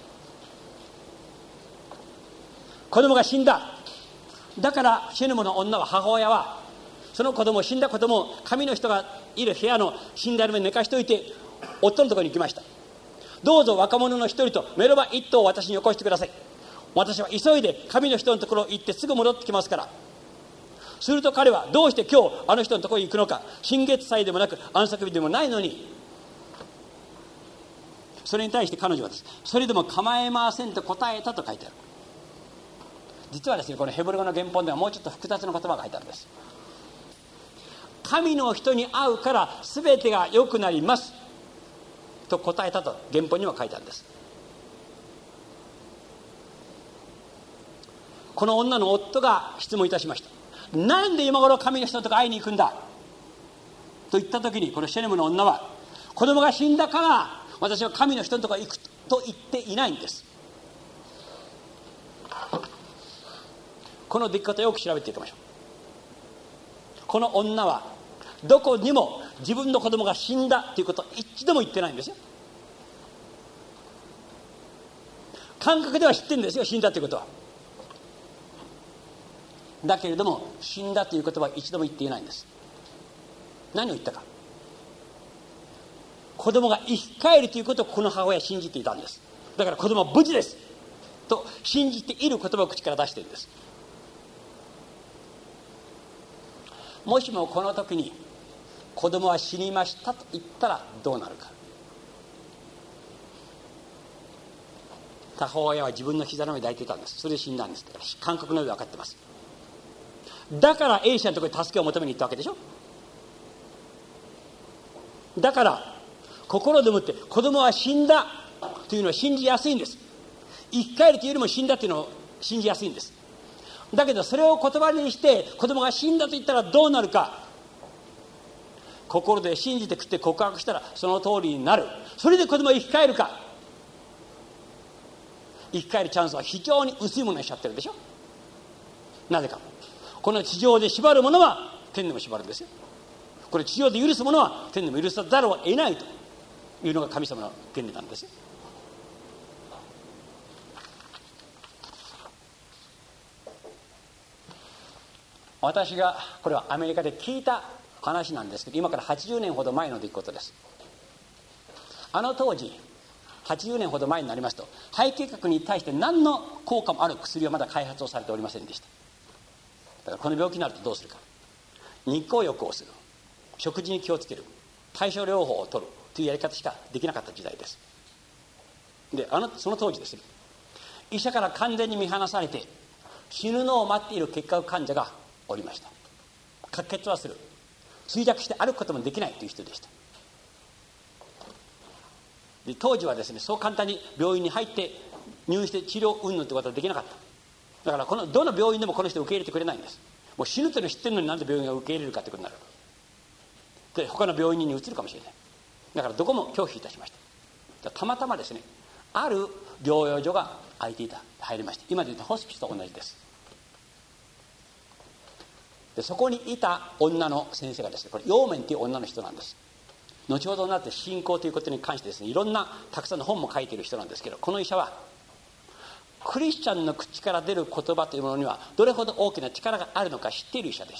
子供が死んだ。だからシュネムの女は、母親はその子供、死んだ子供を神の人がいる部屋の寝台の上に寝かしておいて、夫のところに行きました。どうぞ若者の一人とメロバ一頭を私によこしてください。私は急いで神の人のところに行ってすぐ戻ってきますから。すると彼は、どうして今日あの人のところに行くのか。新月祭でもなく安息日でもないのにそれに対して彼女はです、それでも構えませんと答えたと書いてある。実はですね、このヘブル語の原本ではもうちょっと複雑な言葉が書いてあるんです。神の人に会うから全てが良くなりますと答えたと原本には書いてあるんです。この女の夫が質問いたしました。なんで今頃神の人とか会いに行くんだと言った時に、このシェネムの女は、子供が死んだから私は神の人のとこ行くと言っていないんです。この出来方をよく調べていきましょう。この女はどこにも自分の子供が死んだということを一度も言ってないんですよ。感覚では知ってるんですよ、死んだということは。だけれども死んだという言葉は一度も言っていないんです。何を言ったか、子供が生き返るということをこの母親は信じていたんです。だから子供は無事ですと信じている言葉を口から出しているんです。もしもこの時に子供は死にましたと言ったらどうなるか。母親は自分の膝の上で抱いていたんです。それで死んだんです。感覚の上で分かってます。だから A 社のところに助けを求めに行ったわけでしょ。だから心でもって子供は死んだというのは信じやすいんです。生き返るというよりも死んだというのを信じやすいんです。だけどそれを言葉にして子供が死んだと言ったらどうなるか。心で信じて食って告白したらその通りになる。それで子供が生き返るか。生き返るチャンスは非常に薄いものにしちゃってるでしょ。なぜか、この地上で縛るものは天でも縛るんですよ。これ地上で許すものは天でも許さざるを得ないというのが神様の原理なんですよ。私がこれはアメリカで聞いた話なんですけど、今からはちじゅうねんほど前の出来事です。あの当時はちじゅうねんほど前になりますと、肺結核に対して何の効果もある薬はまだ開発をされておりませんでした。だからこの病気になるとどうするか。日光浴をする、食事に気をつける、対症療法を取るというやり方しかできなかった時代です。で、あのその当時ですね、医者から完全に見放されて死ぬのを待っている結核患者がおりました。滑血はする、衰弱して歩くこともできないという人でした。で、当時はですね、そう簡単に病院に入って入院して治療云々ということはできなかった。だからこのどの病院でもこの人を受け入れてくれないんです。もう死ぬというのを知ってるのになんで病院が受け入れるかということになる。で、他の病院に移るかもしれない。だからどこも拒否いたしました。たまたまですね、ある療養所が空いていた、入りました。今で言うとホスピスと同じです。で、そこにいた女の先生がですね、これヨーメンという女の人なんです。後ほどになって信仰ということに関してですね、いろんなたくさんの本も書いている人なんですけど、この医者はクリスチャンの口から出る言葉というものにはどれほど大きな力があるのか知っている医者でした。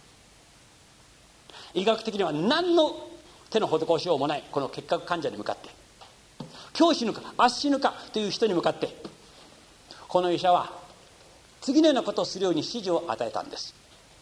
医学的には何の手の施しようもないこの結核患者に向かって、今日死ぬか明日死ぬかという人に向かって、この医者は次のようなことをするように指示を与えたんです。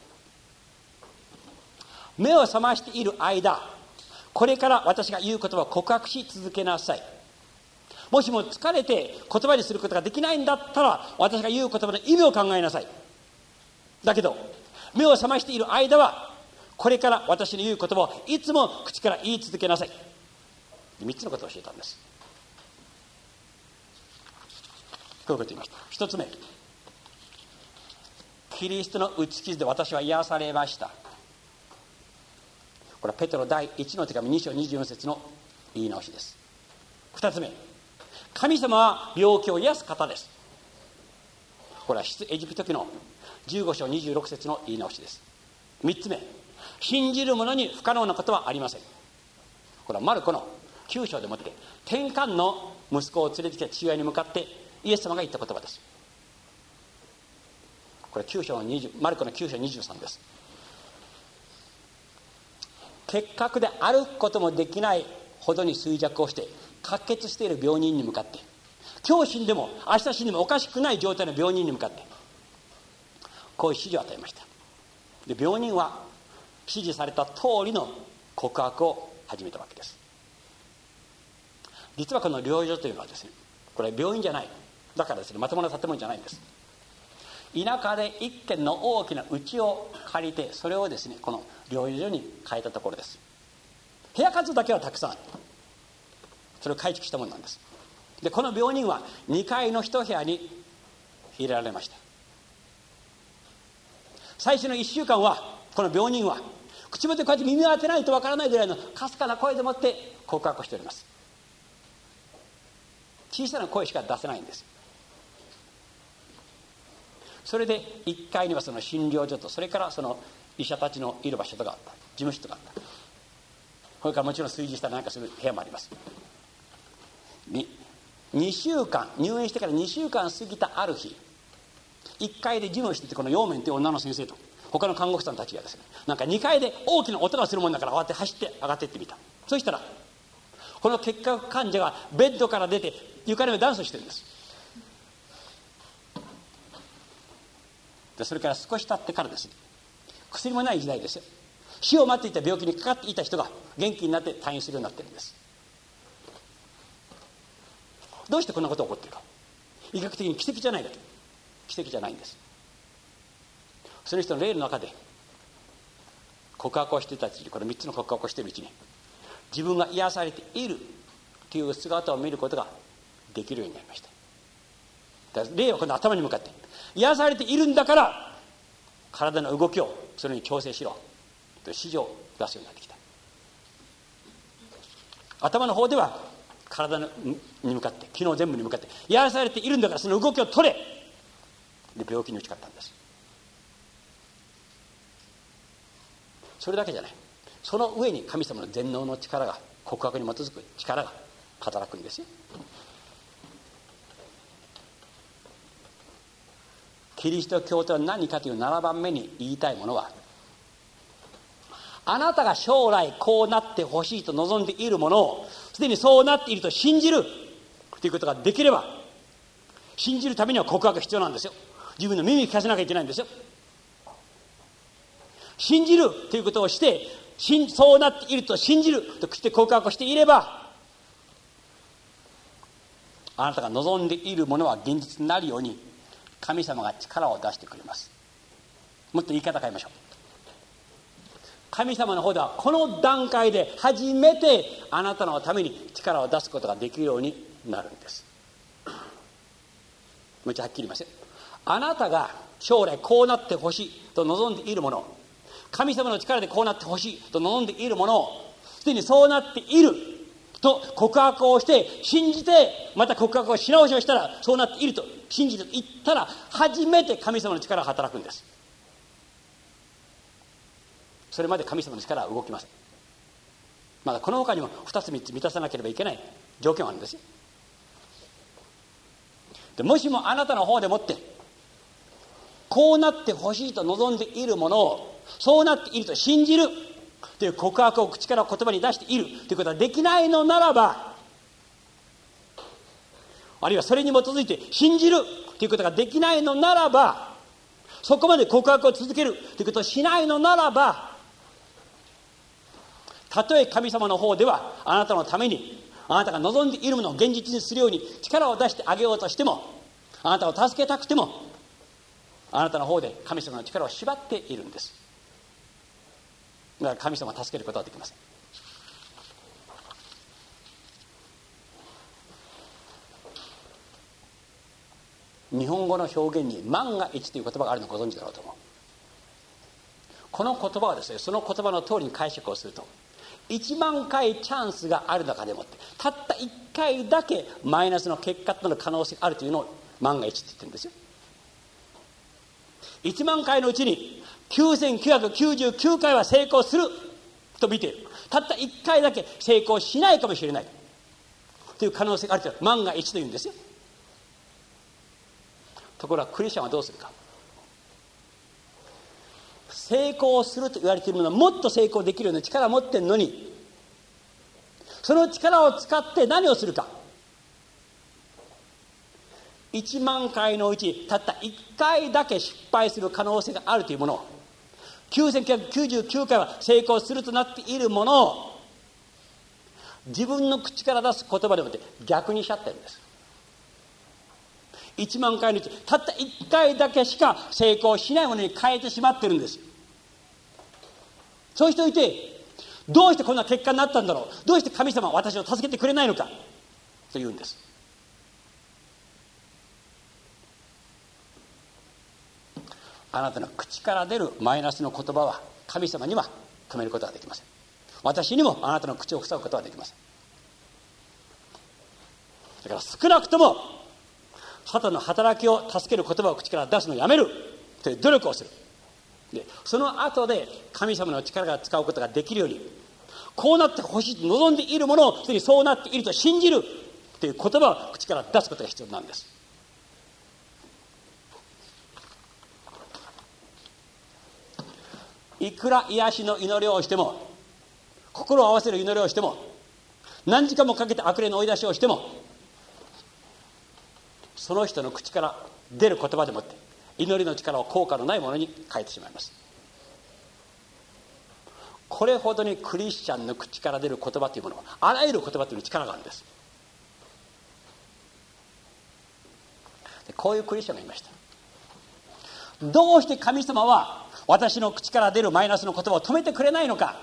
目を覚ましている間、これから私が言う言葉を告白し続けなさい。もしも疲れて言葉にすることができないんだったら、私が言う言葉の意味を考えなさい。だけど目を覚ましている間は、これから私の言う言葉をいつも口から言い続けなさい。みっつのことを教えたんです。こういうこと言いました。一つ目、キリストの打ち傷で私は癒されました。これはペテロ第一の手紙に章にじゅうよん節の言い直しです。二つ目、神様は病気を癒す方です。これは出エジプト記のじゅうご章にじゅうろく節の言い直しです。三つ目、信じる者に不可能なことはありません。これはマルコのきゅう章でもって天官の息子を連れてきた父親に向かってイエス様が言った言葉です。これきゅう章の20マルコのきゅう章にじゅうさんです。結核で歩くこともできないほどに衰弱をして滑血している病人に向かって、今日死んでも明日死んでもおかしくない状態の病人に向かってこういう指示を与えました。で、病人は指示された通りの告白を始めたわけです。 実はこの療養所というのはですね、これ病院じゃない、だからですね、まともな建物じゃないんです。田舎で一軒の大きな家を借りて、それをですね、この療養所に変えたところです。部屋数だけはたくさんある、それを改築したものなんです。でこの病人はにかいの一部屋に入れられました。最初のいっしゅうかんはこの病人は口元でこうやって耳を当てないとわからないぐらいのかすかな声でもって告白をしております。小さな声しか出せないんです。それでいっかいにはその診療所と、それからその医者たちのいる場所とかあった、事務室とかあった、これからもちろん炊事したりなんかする部屋もあります。ににしゅうかん、入院してからにしゅうかん過ぎたある日、いっかいで事務をしてて、この陽面という女の先生と他の看護婦さんたちがですね、なんかにかいで大きな音がするもんだから慌てて走って上がっていってみた。そしたらこの結核患者がベッドから出て床の上でダンスしてるんです。でそれから少し経ってからですね、薬もない時代ですよ、死を待っていた病気にかかっていた人が元気になって退院するようになってるんです。どうしてこんなことが起こっているか、医学的に奇跡じゃないかと。奇跡じゃないんです。その人の霊の中で告白をしていたうちに、このみっつの告白をしているうちに、自分が癒されているという姿を見ることができるようになりました。だから霊はこの頭に向かって、癒されているんだから体の動きをそれに強制しろという指示を出すようになってきた。頭の方では体に向かって、機能全部に向かって、癒されているんだからその動きを取れで病気に打ち勝ったんです。それだけじゃない、その上に神様の全能の力が、告白に基づく力が働くんですよ。キリスト教とは何かというななばんめに言いたいものは、あなたが将来こうなってほしいと望んでいるものをすでにそうなっていると信じるということができれば、信じるためには告白が必要なんですよ。自分の耳に聞かせなきゃいけないんですよ。信じるということをして、そうなっていると信じるとして告白をしていれば、あなたが望んでいるものは現実になるように神様が力を出してくれます。もっと言い方変えましょう。神様の方ではこの段階で初めてあなたのために力を出すことができるようになるんです。もう一度はっきり言いますよ。あなたが将来こうなってほしいと望んでいるもの、神様の力でこうなってほしいと望んでいるものをすでにそうなっていると告白をして信じて、また告白をし直しをしたらそうなっていると信じて言ったら、初めて神様の力が働くんです。それまで神様の力は動きません。まだこの他にもふたつみっつ満たさなければいけない条件はあるんですよ。でもしもあなたの方でもってこうなってほしいと望んでいるものをそうなっていると信じるという告白を口から言葉に出しているということができないのならば、あるいはそれに基づいて信じるということができないのならば、そこまで告白を続けるということをしないのならば、たとえ神様の方ではあなたのためにあなたが望んでいるものを現実にするように力を出してあげようとしても、あなたを助けたくてもあなたの方で神様の力を縛っているんです。だから神様を助けることはできません。日本語の表現に万が一という言葉があるのをご存知だろうと思う。この言葉はですね、その言葉の通りに解釈をすると、いちまんかいチャンスがある中でもってたったいっかいだけマイナスの結果となる可能性があるというのを万が一って言ってるんですよ。いちまんかいのうちにきゅうせんきゅうひゃくきゅうじゅうきゅうかいは成功すると見ている。たったいっかいだけ成功しないかもしれないという可能性があるというのは万が一というんですよ。ところがクリスチャンはどうするか。成功すると言われているものはもっと成功できるような力を持っているのに、その力を使って何をするか。いちまんかいのうちたったいっかいだけ失敗する可能性があるというものを、きゅうせんきゅうひゃくきゅうじゅうきゅうかいは成功するとなっているものを自分の口から出す言葉でもって逆にしちゃってるんです。いちまんかいのうちたったいっかいだけしか成功しないものに変えてしまってるんです。そういう人いて、どうしてこんな結果になったんだろう、どうして神様は私を助けてくれないのかと言うんです。あなたの口から出るマイナスの言葉は神様には止めることができません。私にもあなたの口を塞ぐことはできません。だから少なくともサタンの働きを助ける言葉を口から出すのをやめるという努力をする。でその後で神様の力が使うことができるように、こうなってほしいと望んでいるものをすでにそうなっていると信じるという言葉を口から出すことが必要なんです。いくら癒しの祈りをしても、心を合わせる祈りをしても、何時間もかけて悪霊の追い出しをしても、その人の口から出る言葉でもって祈りの力を効果のないものに変えてしまいます。これほどにクリスチャンの口から出る言葉というものは、あらゆる言葉というのに力があるんです。でこういうクリスチャンがいました。どうして神様は私の口から出るマイナスの言葉を止めてくれないのか。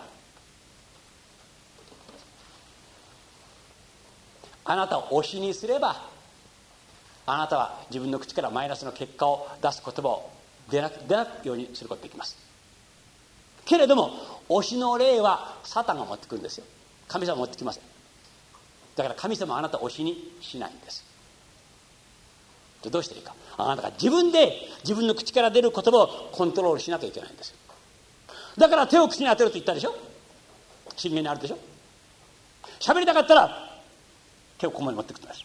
あなたを推しにすれば、あなたは自分の口からマイナスの結果を出す言葉を出な出ないようにすることができます。けれども推しの霊はサタンが持ってくるんですよ。神様は持ってきません。だから神様はあなたを推しにしないんです。どうしていいか、あなたが自分で自分の口から出る言葉をコントロールしなきゃいけないんですよ。だから手を口に当てると言ったでしょ。信玄にあるでしょ。喋りたかったら手をここまで持ってくるんです。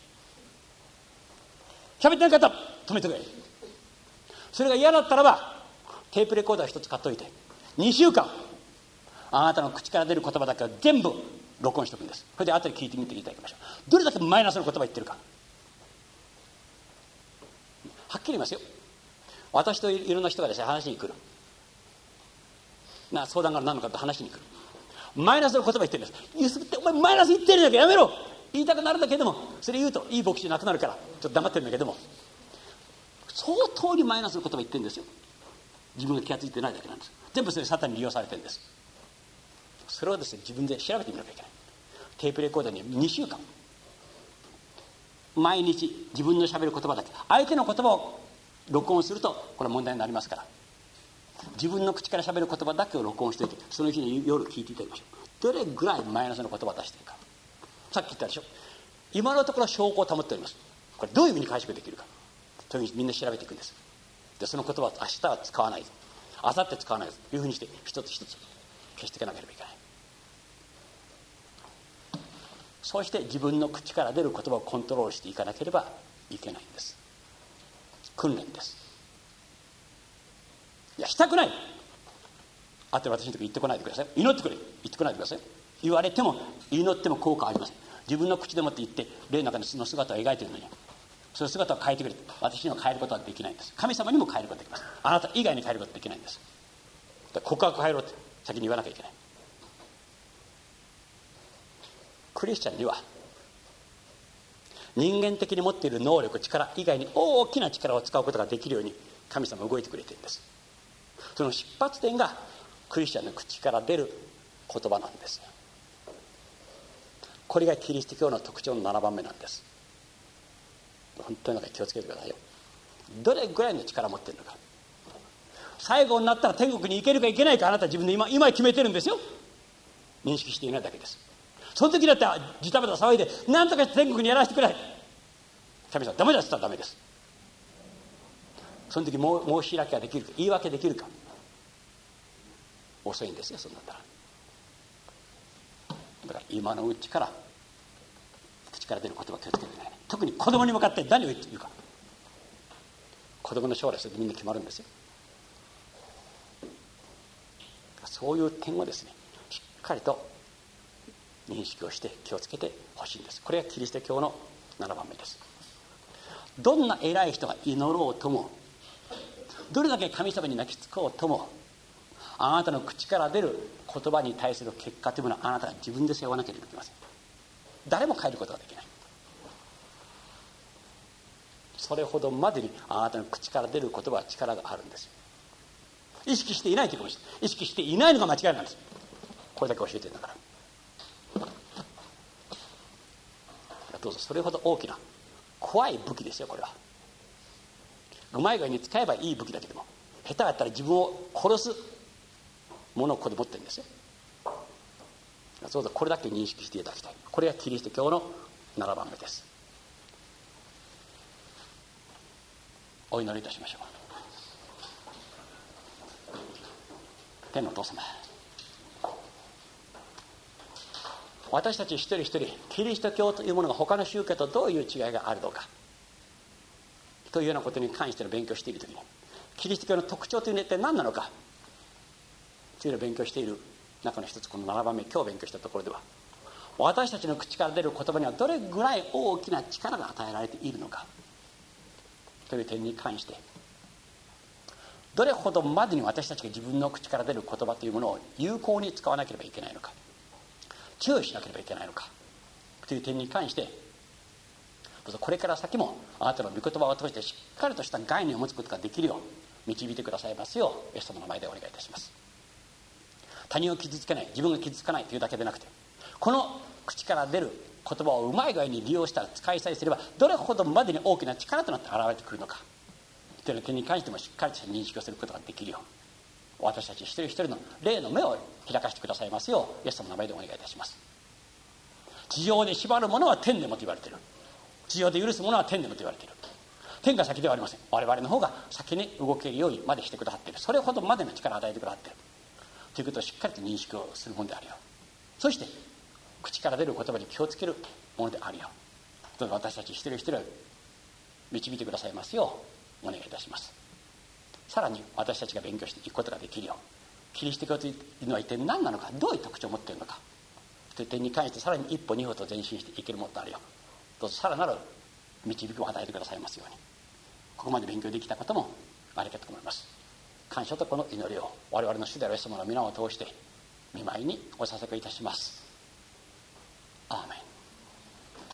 喋ってなかったら止めてくれ。それが嫌だったらばテープレコーダー一つ買っといて、にしゅうかんあなたの口から出る言葉だけを全部録音しておくんです。それで後で聞いてみていただきましょう。どれだけマイナスの言葉言ってるか。はっきり言いますよ。私といろんな人がですね、話に来るな、相談が何のかと話しに来る。マイナスの言葉言ってるんです。ゆすってお前マイナス言ってるんだけどやめろ、言いたくなるんだけども、それ言うといい牧師じゃなくなるからちょっと黙ってるんだけども、相当にマイナスの言葉言ってるんですよ。自分が気が付いてないだけなんです。全部それサタンに利用されてるんです。それをですね、自分で調べてみなきゃいけない。テープレコーダーににしゅうかん毎日自分のしゃべる言葉だけ、相手の言葉を録音するとこれは問題になりますから、自分の口からしゃべる言葉だけを録音しておいて、その日に夜聞いていただきましょう。どれぐらいマイナスの言葉を出しているか。さっき言ったでしょ、今のところ証拠を保っております。これどういう意味に解釈できるかというふうにみんな調べていくんです。でその言葉を明日は使わないぞ、明後日使わないぞというふうにして一つ一つ消していかなければいけない。そうして自分の口から出る言葉をコントロールしていかなければいけないんです。訓練です。いやしたくない、あとで私のとこ言ってこないでください、祈ってくれ言ってこないでください。言われても祈っても効果はありません。自分の口でもって言って霊の中のその姿を描いているのに、その姿を変えてくれ、私には変えることはできないんです。神様にも変えることができます。あなた以外に変えることはできないんです。だから告白変えろって先に言わなきゃいけない。クリスチャンには人間的に持っている能力、力以外に大きな力を使うことができるように神様は動いてくれているんです。その出発点がクリスチャンの口から出る言葉なんです。これがキリスト教の特徴のななばんめなんです。本当に気をつけてくださいよ。どれぐらいの力を持っているのか。最後になったら天国に行けるか行けないか、あなた自分で今今決めてるんですよ。認識していないだけです。その時だってジタバタ騒いで何とかして天国にやらせてくれ、神様ダメだって言ったらダメです。その時もう申し開きができるか、言い訳できるか、遅いんですよ。そんなんだらだから今のうちから口から出る言葉を気をつけてください。特に子供に向かって何を言っているか、子供の将来それでみんな決まるんですよ。そういう点をですね、しっかりと認識をして気をつけてほしいんです。これがキリスト教のななばんめです。どんな偉い人が祈ろうとも、どれだけ神様に泣きつこうとも、あなたの口から出る言葉に対する結果というものはあなたが自分で背負わなければいけません。 誰も変えることができない。それほどまでにあなたの口から出る言葉は力があるんですよ。意識していないというかもしれない。意識していないのが間違いなんです。これだけ教えてるんだから。どうぞ、それほど大きな怖い武器ですよ。これはうまい具合に使えばいい武器だけども、下手だったら自分を殺すものをここで持ってるんですよ。そうだ、これだけ認識していただきたい。これがキリスト教のななばんめです。お祈りいたしましょう。天のお父様、私たち一人一人キリスト教というものが他の宗教とどういう違いがあるのかというようなことに関しての勉強しているときに、キリスト教の特徴というのは一体何なのかというのを勉強している中の一つ、このななばんめ、今日勉強したところでは、私たちの口から出る言葉にはどれぐらい大きな力が与えられているのかという点に関して、どれほどまでに私たちが自分の口から出る言葉というものを有効に使わなければいけないのか、注意しなければいけないのかという点に関して、これから先もあなたの御言葉を通してしっかりとした概念を持つことができるよう導いてくださいますよう、イエス様の前でお願いいたします。他人を傷つけない、自分が傷つかないというだけでなくて、この口から出る言葉をうまい具合に利用したら、使いさえすればどれほどまでに大きな力となって現れてくるのかという点に関してもしっかりと認識をすることができるよう、私たち一人一人の霊の目を開かせてくださいますよう、イエス様の名前でお願いいたします。地上で縛るものは天でもと言われている。地上で許すものは天でもと言われている。天が先ではありません。我々の方が先に動けるようにまでしてくださっている。それほどまでの力を与えてくださっているということをしっかりと認識をするものであるよ。そして口から出る言葉に気をつけるものであるよ。どうぞ私たち一人一人を導いてくださいますようお願いいたします。さらに私たちが勉強していくことができるよう、キリスト教というのは一体何なのか、どういう特徴を持っているのかという点に関して、さらに一歩二歩と前進していけるものであるよ。どうぞさらなる導きを与えてくださいますように。ここまで勉強できたこともありがとう思います。感謝とこの祈りを我々の主であるイエス様の皆を通して御前にお捧げいたします。アーメン。